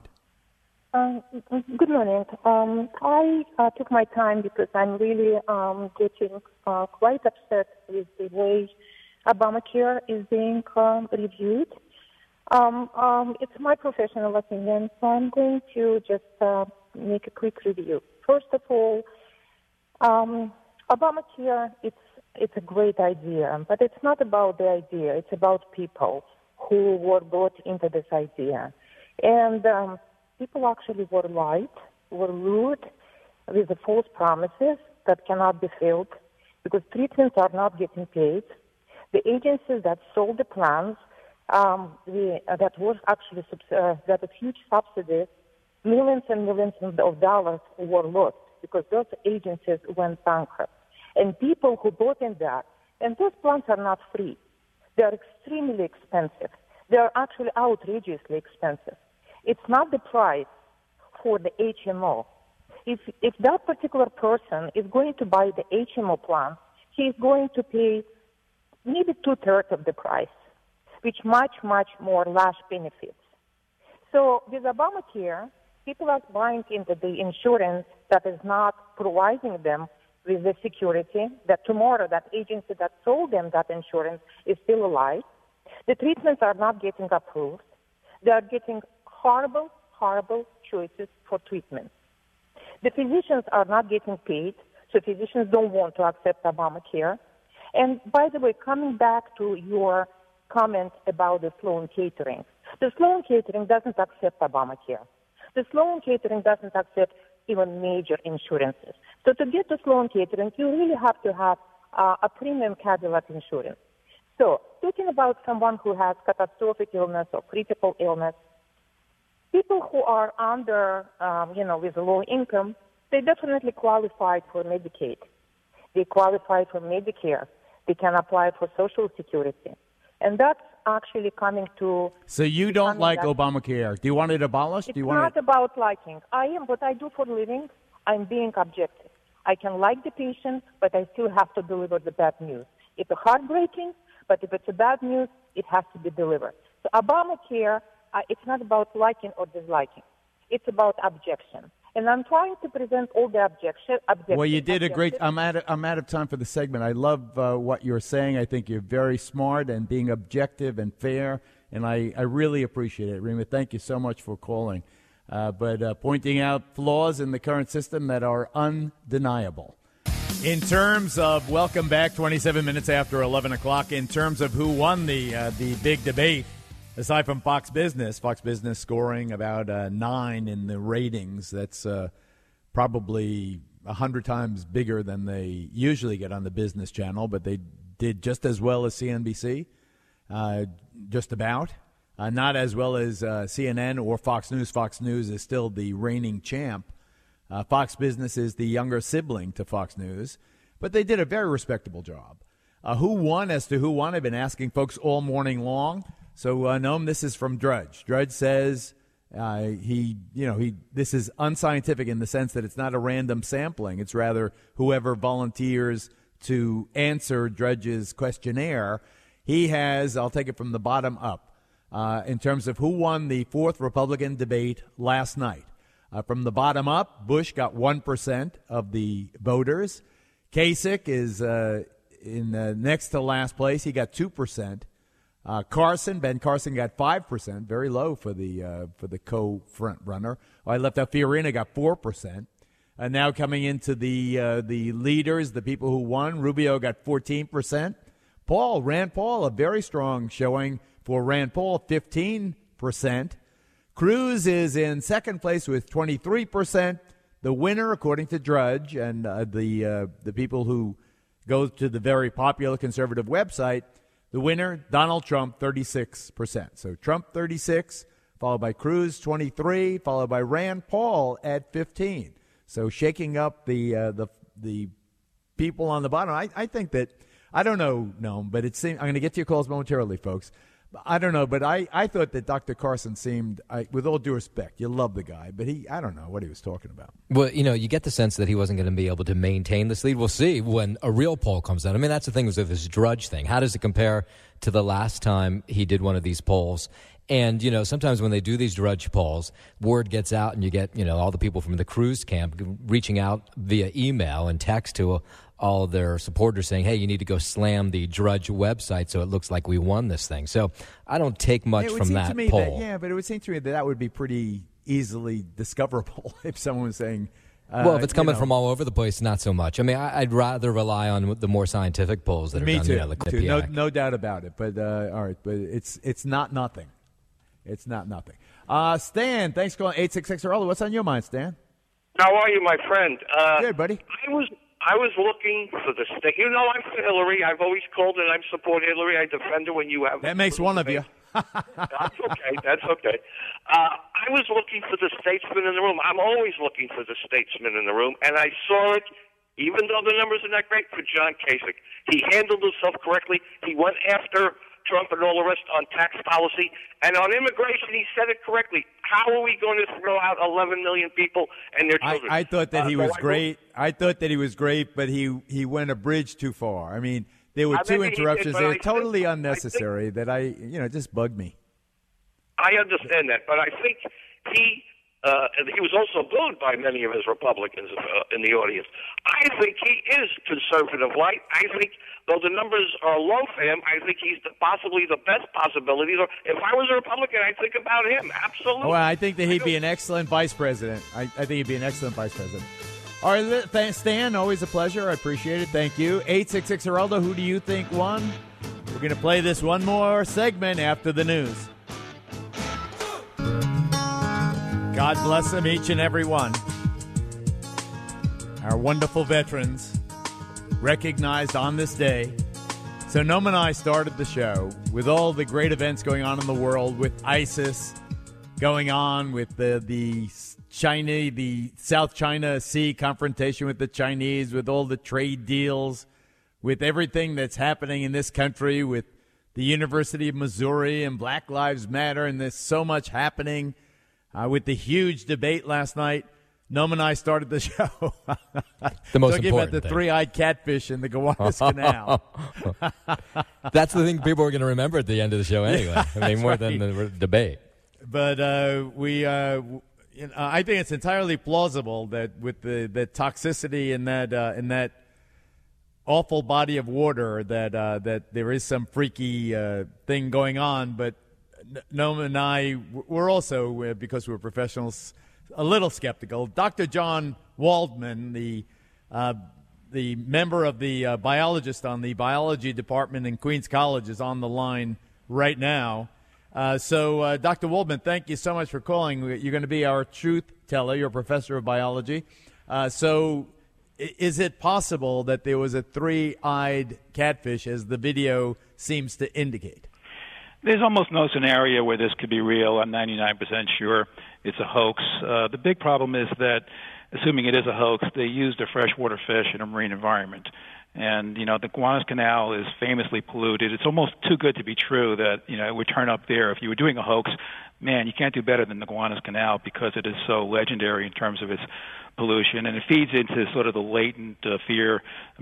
Good morning. I took my time because I'm really getting quite upset with the way Obamacare is being reviewed. It's my professional opinion, so I'm going to just make a quick review. First of all, Obamacare, it's a great idea, but it's not about the idea. It's about people who were brought into this idea. And people actually were lied, were lured with the false promises that cannot be filled because treatments are not getting paid. The agencies that sold the plans, that was actually that a huge subsidies, millions and millions of dollars were lost because those agencies went bankrupt. And people who bought in that, and those plans are not free. They are extremely expensive. They are actually outrageously expensive. It's not the price for the HMO. If that particular person is going to buy the HMO plan, he is going to pay maybe 2/3 of the price, which much more large benefits. So with Obamacare, people are buying into the insurance that is not providing them with the security that tomorrow that agency that sold them that insurance is still alive. The treatments are not getting approved. They are getting horrible choices for treatment. The physicians are not getting paid, so physicians don't want to accept Obamacare. And by the way, coming back to your comment about the Sloan Catering, the Sloan Catering doesn't accept Obamacare. The Sloan Catering doesn't accept even major insurances. So to get to Sloan Catering, you really have to have a premium Cadillac insurance. So talking about someone who has catastrophic illness or critical illness, people who are under, with low income, they definitely qualify for Medicaid. They qualify for Medicare. They can apply for Social Security. And that's actually coming to... So you don't like Obamacare. Do you want it abolished? It's not about liking. I am what I do for a living. I'm being objective. I can like the patient, but I still have to deliver the bad news. It's heartbreaking, but if it's a bad news, it has to be delivered. So Obamacare, it's not about liking or disliking. It's about objection. And I'm trying to present all the objections. Well, you did a great. I'm out of time for the segment. I love what you're saying. I think you're very smart and being objective and fair, and I really appreciate it, Rima. Thank you so much for calling, but pointing out flaws in the current system that are undeniable. In terms of welcome back, 27 minutes after 11 o'clock. In terms of who won the big debate. Aside from Fox Business scoring about 9 in the ratings. That's probably 100 times bigger than they usually get on the business channel, but they did just as well as CNBC, just about. Not as well as CNN or Fox News. Fox News is still the reigning champ. Fox Business is the younger sibling to Fox News, but they did a very respectable job. Who won? As to who won, I've been asking folks all morning long. So, Noam, this is from Drudge. Drudge says this is unscientific in the sense that it's not a random sampling. It's rather whoever volunteers to answer Drudge's questionnaire. He has, I'll take it from the bottom up, in terms of who won the 4th Republican debate last night. From the bottom up, Bush got 1% of the voters. Kasich is in next to last place. He got 2%. Ben Carson got 5%, very low for the co-front runner. I left out Fiorina, got 4%. Now coming into the leaders, the people who won, Rubio got 14%. Rand Paul, a very strong showing for Rand Paul, 15%. Cruz is in second place with 23%. The winner, according to Drudge and the people who go to the very popular conservative website, the winner, Donald Trump, 36%. So Trump, 36, followed by Cruz, 23, followed by Rand Paul at 15. So shaking up the people on the bottom. I think that, I don't know, but it seems, I'm going to get to your calls momentarily, folks. I don't know, but I thought that Dr. Carson seemed, with all due respect, you love the guy, but I don't know what he was talking about. Well, you get the sense that he wasn't going to be able to maintain this lead. We'll see when a real poll comes out. I mean, that's the thing with this Drudge thing. How does it compare to the last time he did one of these polls? And, sometimes when they do these Drudge polls, word gets out and you get, all the people from the Cruz camp reaching out via email and text to all their supporters saying, hey, you need to go slam the Drudge website so it looks like we won this thing. So I don't take much from that poll. But it would seem to me that would be pretty easily discoverable if someone was saying... well, if it's coming from all over the place, not so much. I mean, I'd rather rely on the more scientific polls that are done. Me too. No doubt about it. But all right, but it's not nothing. It's not nothing. Stan, thanks for calling 866-ERLO. What's on your mind, Stan? How are you, my friend? Good, buddy. I was looking for the state. I'm for Hillary. I've always called and I support Hillary. I defend her when you have. That makes one of you. That's okay. That's okay. I was looking for the statesman in the room. I'm always looking for the statesman in the room, and I saw it. Even though the numbers are not great, for John Kasich, he handled himself correctly. He went after Trump and all the rest on tax policy. And on immigration, he said it correctly. How are we going to throw out 11 million people and their children? I thought that he was great. I thought that he was great, but he went a bridge too far. I mean, there were two interruptions. They were totally unnecessary that just bugged me. I understand that, but I think he was also booed by many of his Republicans in the audience. I think he is conservative light. I think, though the numbers are low for him, I think he's possibly the best possibility. If I was a Republican, I'd think about him. Absolutely. Well, I think that he'd be an excellent vice president. I think he'd be an excellent vice president. All right, thanks, Stan. Always a pleasure. I appreciate it. Thank you. 866-ERLDO, who do you think won? We're going to play this one more segment after the news. God bless them, each and every one. Our wonderful veterans recognized on this day. So Noam and I started the show with all the great events going on in the world, with ISIS going on, with the South China Sea confrontation with the Chinese, with all the trade deals, with everything that's happening in this country, with the University of Missouri and Black Lives Matter, and there's so much happening. With the huge debate last night, Noam and I started the show. The most talking important about the thing. three-eyed catfish in the Gowanus Canal. That's the thing people are going to remember at the end of the show anyway. I mean, more than the debate. But we I think it's entirely plausible that with the toxicity in that awful body of water that there is some freaky thing going on. But Noam and I were also, because we're professionals, a little skeptical. Dr. John Waldman, the member of the biologist on the biology department in Queens College, is on the line right now. So, Dr. Waldman, thank you so much for calling. You're going to be our truth teller. You're a professor of biology. So is it possible that there was a three-eyed catfish, as the video seems to indicate? There's almost no scenario where this could be real. I'm 99% sure it's a hoax. The big problem is that, assuming it is a hoax, they used a freshwater fish in a marine environment. And, the Gowanus Canal is famously polluted. It's almost too good to be true that, it would turn up there. If you were doing a hoax, man, you can't do better than the Gowanus Canal because it is so legendary in terms of its pollution. And it feeds into sort of the latent fear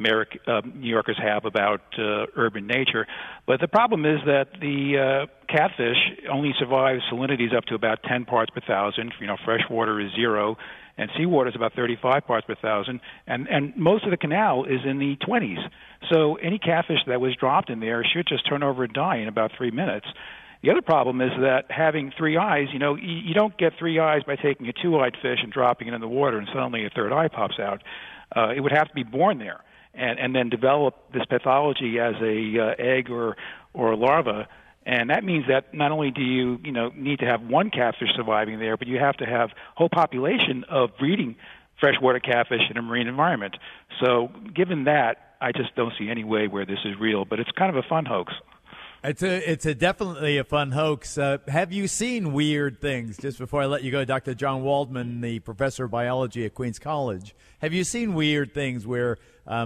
New Yorkers have about urban nature. But the problem is that the catfish only survives salinities up to about 10 parts per thousand. Fresh water is 0. And seawater is about 35 parts per thousand, and most of the canal is in the 20s. So any catfish that was dropped in there should just turn over and die in about 3 minutes. The other problem is that having three eyes, you don't get three eyes by taking a two-eyed fish and dropping it in the water and suddenly a third eye pops out. It would have to be born there and then develop this pathology as a egg or a larva. And that means that not only do you need to have one catfish surviving there, but you have to have a whole population of breeding freshwater catfish in a marine environment. So given that, I just don't see any way where this is real, but it's kind of a fun hoax. It's definitely a fun hoax. Have you seen weird things? Just before I let you go, Dr. John Waldman, the professor of biology at Queens College, have you seen weird things where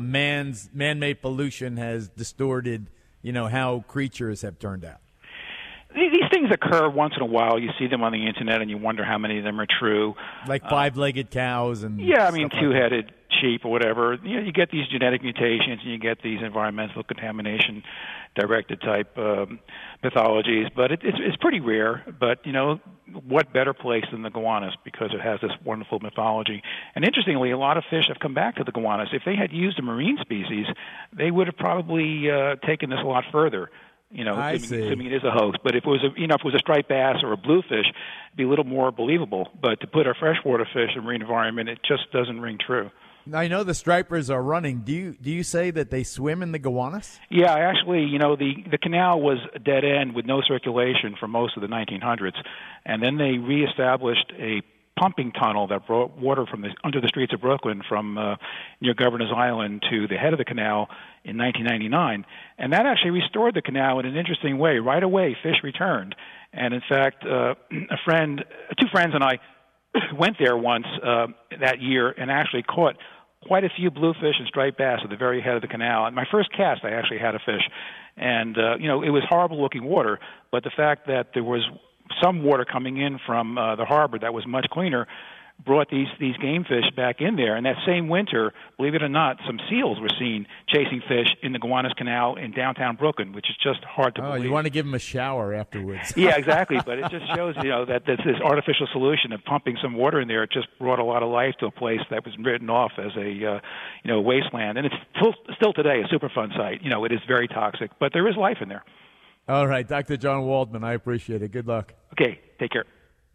man-made pollution has distorted, how creatures have turned out? These things occur once in a while. You see them on the internet, and you wonder how many of them are true. Like five-legged cows and two-headed sheep or whatever. You get these genetic mutations, and you get these environmental contamination-directed type pathologies. But it's pretty rare. But what better place than the Gowanus, because it has this wonderful mythology. And interestingly, a lot of fish have come back to the Gowanus. If they had used a marine species, they would have probably taken this a lot further. Assuming it is a hoax. But if it was a striped bass or a bluefish, it'd be a little more believable. But to put a freshwater fish in a marine environment, it just doesn't ring true. I know the stripers are running. Do you say that they swim in the Gowanus? Yeah, actually, the canal was a dead end with no circulation for most of the 1900s, and then they reestablished a pumping tunnel that brought water from under the streets of Brooklyn from near Governor's Island to the head of the canal in 1999. And that actually restored the canal in an interesting way. Right away, fish returned. And in fact, two friends and I went there once that year and actually caught quite a few bluefish and striped bass at the very head of the canal. And my first cast, I actually had a fish. And, it was horrible-looking water, but the fact that there was some water coming in from the harbor that was much cleaner brought these game fish back in there. And that same winter, believe it or not, some seals were seen chasing fish in the Gowanus Canal in downtown Brooklyn, which is just hard to believe. You want to give them a shower afterwards. Yeah, exactly. But it just shows, that this artificial solution of pumping some water in there, it just brought a lot of life to a place that was written off as a, wasteland. And it's still today a Superfund site. It is very toxic, but there is life in there. All right, Dr. John Waldman, I appreciate it. Good luck. Okay, take care.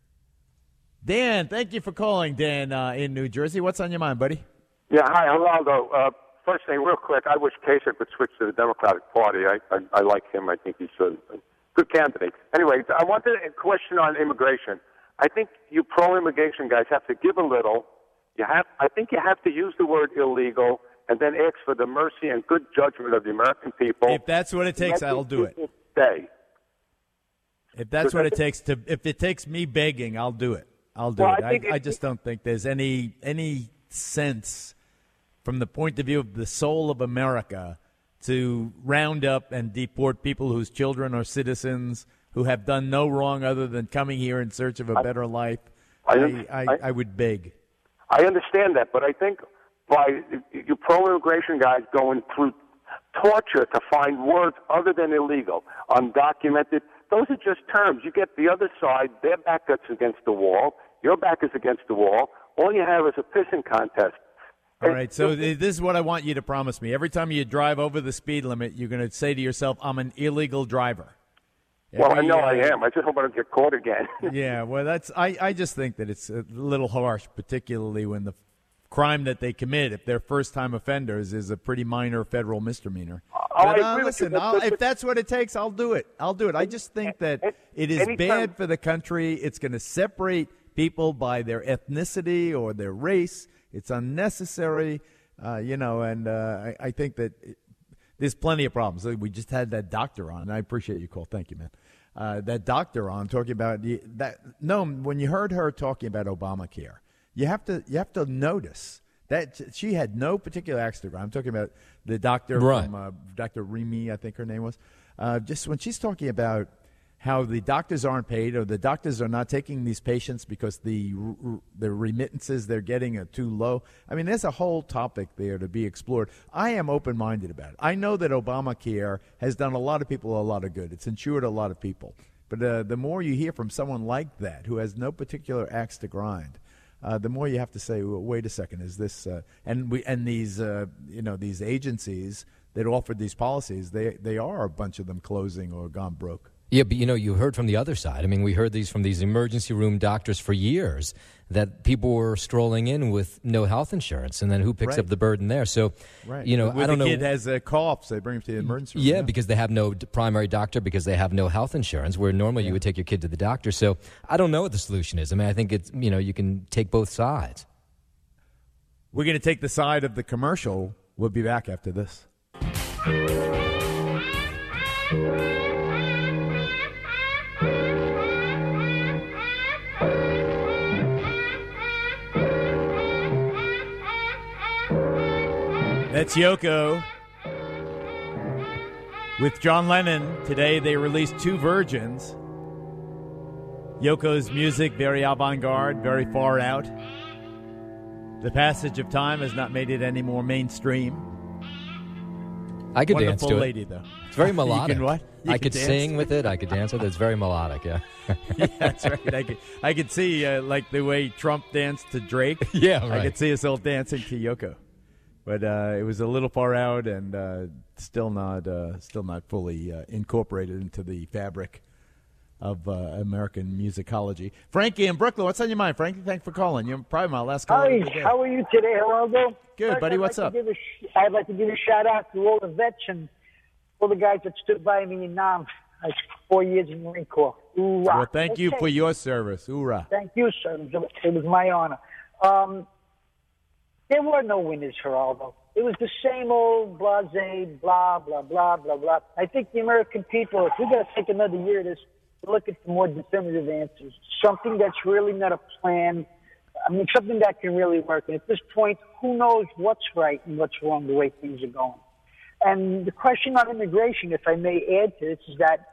Dan, thank you for calling, Dan, in New Jersey. What's on your mind, buddy? Yeah, hi, Geraldo. First thing, real quick, I wish Kasich would switch to the Democratic Party. I like him. I think he's a good candidate. Anyway, I wanted a question on immigration. I think you pro-immigration guys have to give a little. I think you have to use the word illegal and then ask for the mercy and good judgment of the American people. If that's what it takes, I'll do it. Stay. If that's what it takes if it takes me begging, I'll do it. I'll do it. I just don't think there's any sense from the point of view of the soul of America to round up and deport people whose children are citizens who have done no wrong other than coming here in search of a better life. I would beg. I understand that, but I think by you pro-immigration guys going through torture to find words other than illegal, undocumented, those are just terms. You get the other side, their back gets against the wall, Your back is against the wall. All you have is a pissing contest. All right, so this is what I want you to promise me. Every time you drive over the speed limit, you're going to say to yourself, I'm an illegal driver. Well, I know I am. I just hope I don't get caught again. Yeah, well, I just think that it's a little harsh, particularly when the crime that they commit, if they're first-time offenders, is a pretty minor federal misdemeanor. Listen, if that's what it takes, I'll do it. I just think that it is bad for the country. It's going to separate people by their ethnicity or their race. It's unnecessary, and I think that there's plenty of problems. We just had that doctor on, and I appreciate you, Cole. Thank you, man. That doctor on talking about that. No, when you heard her talking about Obamacare, you have to notice that she had no particular axe to grind. I'm talking about the doctor from Dr. Remy, I think her name was. Just when she's talking about how the doctors aren't paid or the doctors are not taking these patients because the remittances they're getting are too low. I mean, there's a whole topic there to be explored. I am open-minded about it. I know that Obamacare has done a lot of people a lot of good. It's insured a lot of people. But the more you hear from someone like that who has no particular axe to grind, the more you have to say, well, wait a second, is this these agencies that offered these policies, they are a bunch of them closing or gone broke. Yeah, but you heard from the other side. I mean, we heard these from these emergency room doctors for years that people were strolling in with no health insurance, and then who picks up the burden there? So, I don't know. The kid has a cough, so they bring him to the emergency room. Yeah, because they have no primary doctor, because they have no health insurance, where normally you would take your kid to the doctor. So I don't know what the solution is. I mean, I think it's, you can take both sides. We're going to take the side of the commercial. We'll be back after this. That's Yoko with John Lennon. Today they released two versions. Yoko's music, very avant-garde, very far out. The passage of time has not made it any more mainstream. I could Wonderful dance to lady, it. Though. It's very melodic. You can what? I could sing with it. I could dance with it. It's very melodic, yeah. Yeah, that's right. I could see, like the way Trump danced to Drake. Yeah, right. I could see us all dancing to Yoko. But it was a little far out and still not fully incorporated into the fabric of American musicology. Frankie in Brooklyn, what's on your mind? Frankie, thanks for calling. You're probably my last caller. Hi, how are you today, Geraldo? Good, buddy. What's up? I'd like to give a shout-out to all the vets and all the guys that stood by me in Nam. 4 years in the Marine Corps. Hoorah. Well, thank you for your service. Hoorah. Thank you, sir. It was my honor. There were no winners, Geraldo. It was the same old blasé, blah, blah, blah, blah, blah. I think the American people, if we're going to take another year of this, look at the more definitive answers. Something that's really not a plan. I mean, something that can really work. And at this point, who knows what's right and what's wrong the way things are going. And the question on immigration, if I may add to this, is that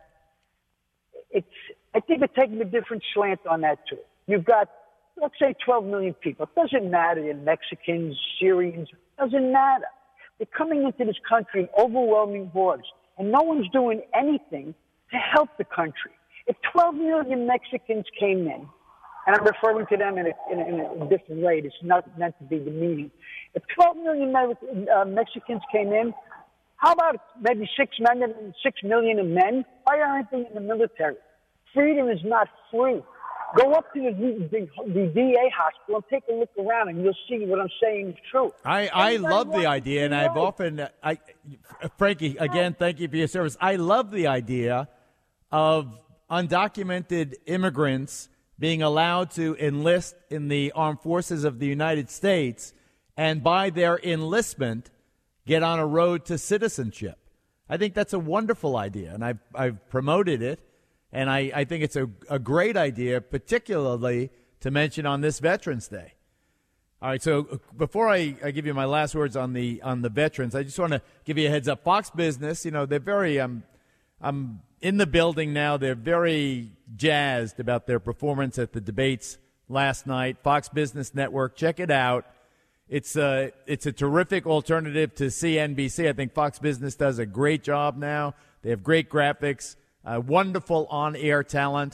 I think we're taking a different slant on that, too. You've got, let's say, 12 million people. It doesn't matter. They're Mexicans, Syrians. It doesn't matter. They're coming into this country in overwhelming hordes, and no one's doing anything to help the country. If 12 million Mexicans came in, and I'm referring to them in a different way, it's not meant to be demeaning. If 12 million Mexicans came in, how about maybe 6 million of men? Why aren't they in the military? Freedom is not free. Go up to the VA hospital and take a look around, and you'll see what I'm saying is true. I love the idea, and I've often, Frankie, again, thank you for your service. I love the idea of undocumented immigrants being allowed to enlist in the armed forces of the United States and by their enlistment get on a road to citizenship. I think that's a wonderful idea, and I've promoted it, and I think it's a great idea, particularly to mention on this Veterans Day. All right, so before I give you my last words on the veterans, I just want to give you a heads up. Fox Business, they're very I'm in the building now. They're very jazzed about their performance at the debates last night. Fox Business Network, check it out. It's a terrific alternative to CNBC. I think Fox Business does a great job now. They have great graphics, wonderful on-air talent,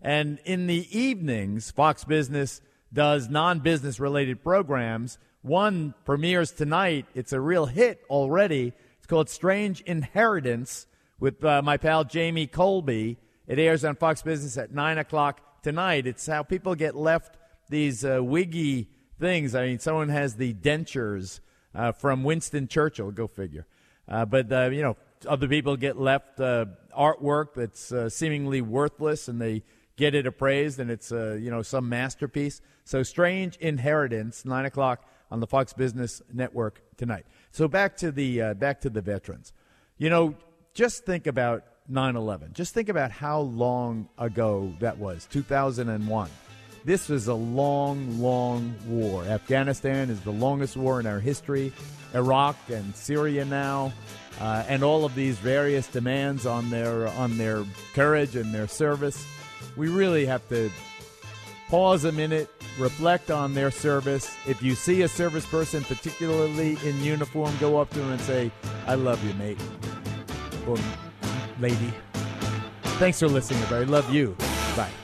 And in the evenings, Fox Business does non-business related programs. One premieres tonight. It's a real hit already. It's called Strange Inheritance with my pal Jamie Colby. It airs on Fox Business at 9 o'clock tonight. It's how people get left these wiggy things. I mean, someone has the dentures from Winston Churchill. Go figure. But other people get left artwork that's seemingly worthless, and they get it appraised, and it's some masterpiece. So Strange Inheritance, 9 o'clock on the Fox Business Network tonight. So back to the veterans. Just think about 9/11. Just think about how long ago that was, 2001. This was a long, long war. Afghanistan is the longest war in our history. Iraq and Syria now, and all of these various demands on their courage and their service. We really have to pause a minute, reflect on their service. If you see a service person, particularly in uniform, go up to them and say, "I love you, mate," or "lady." Thanks for listening, everybody. Love you. Bye.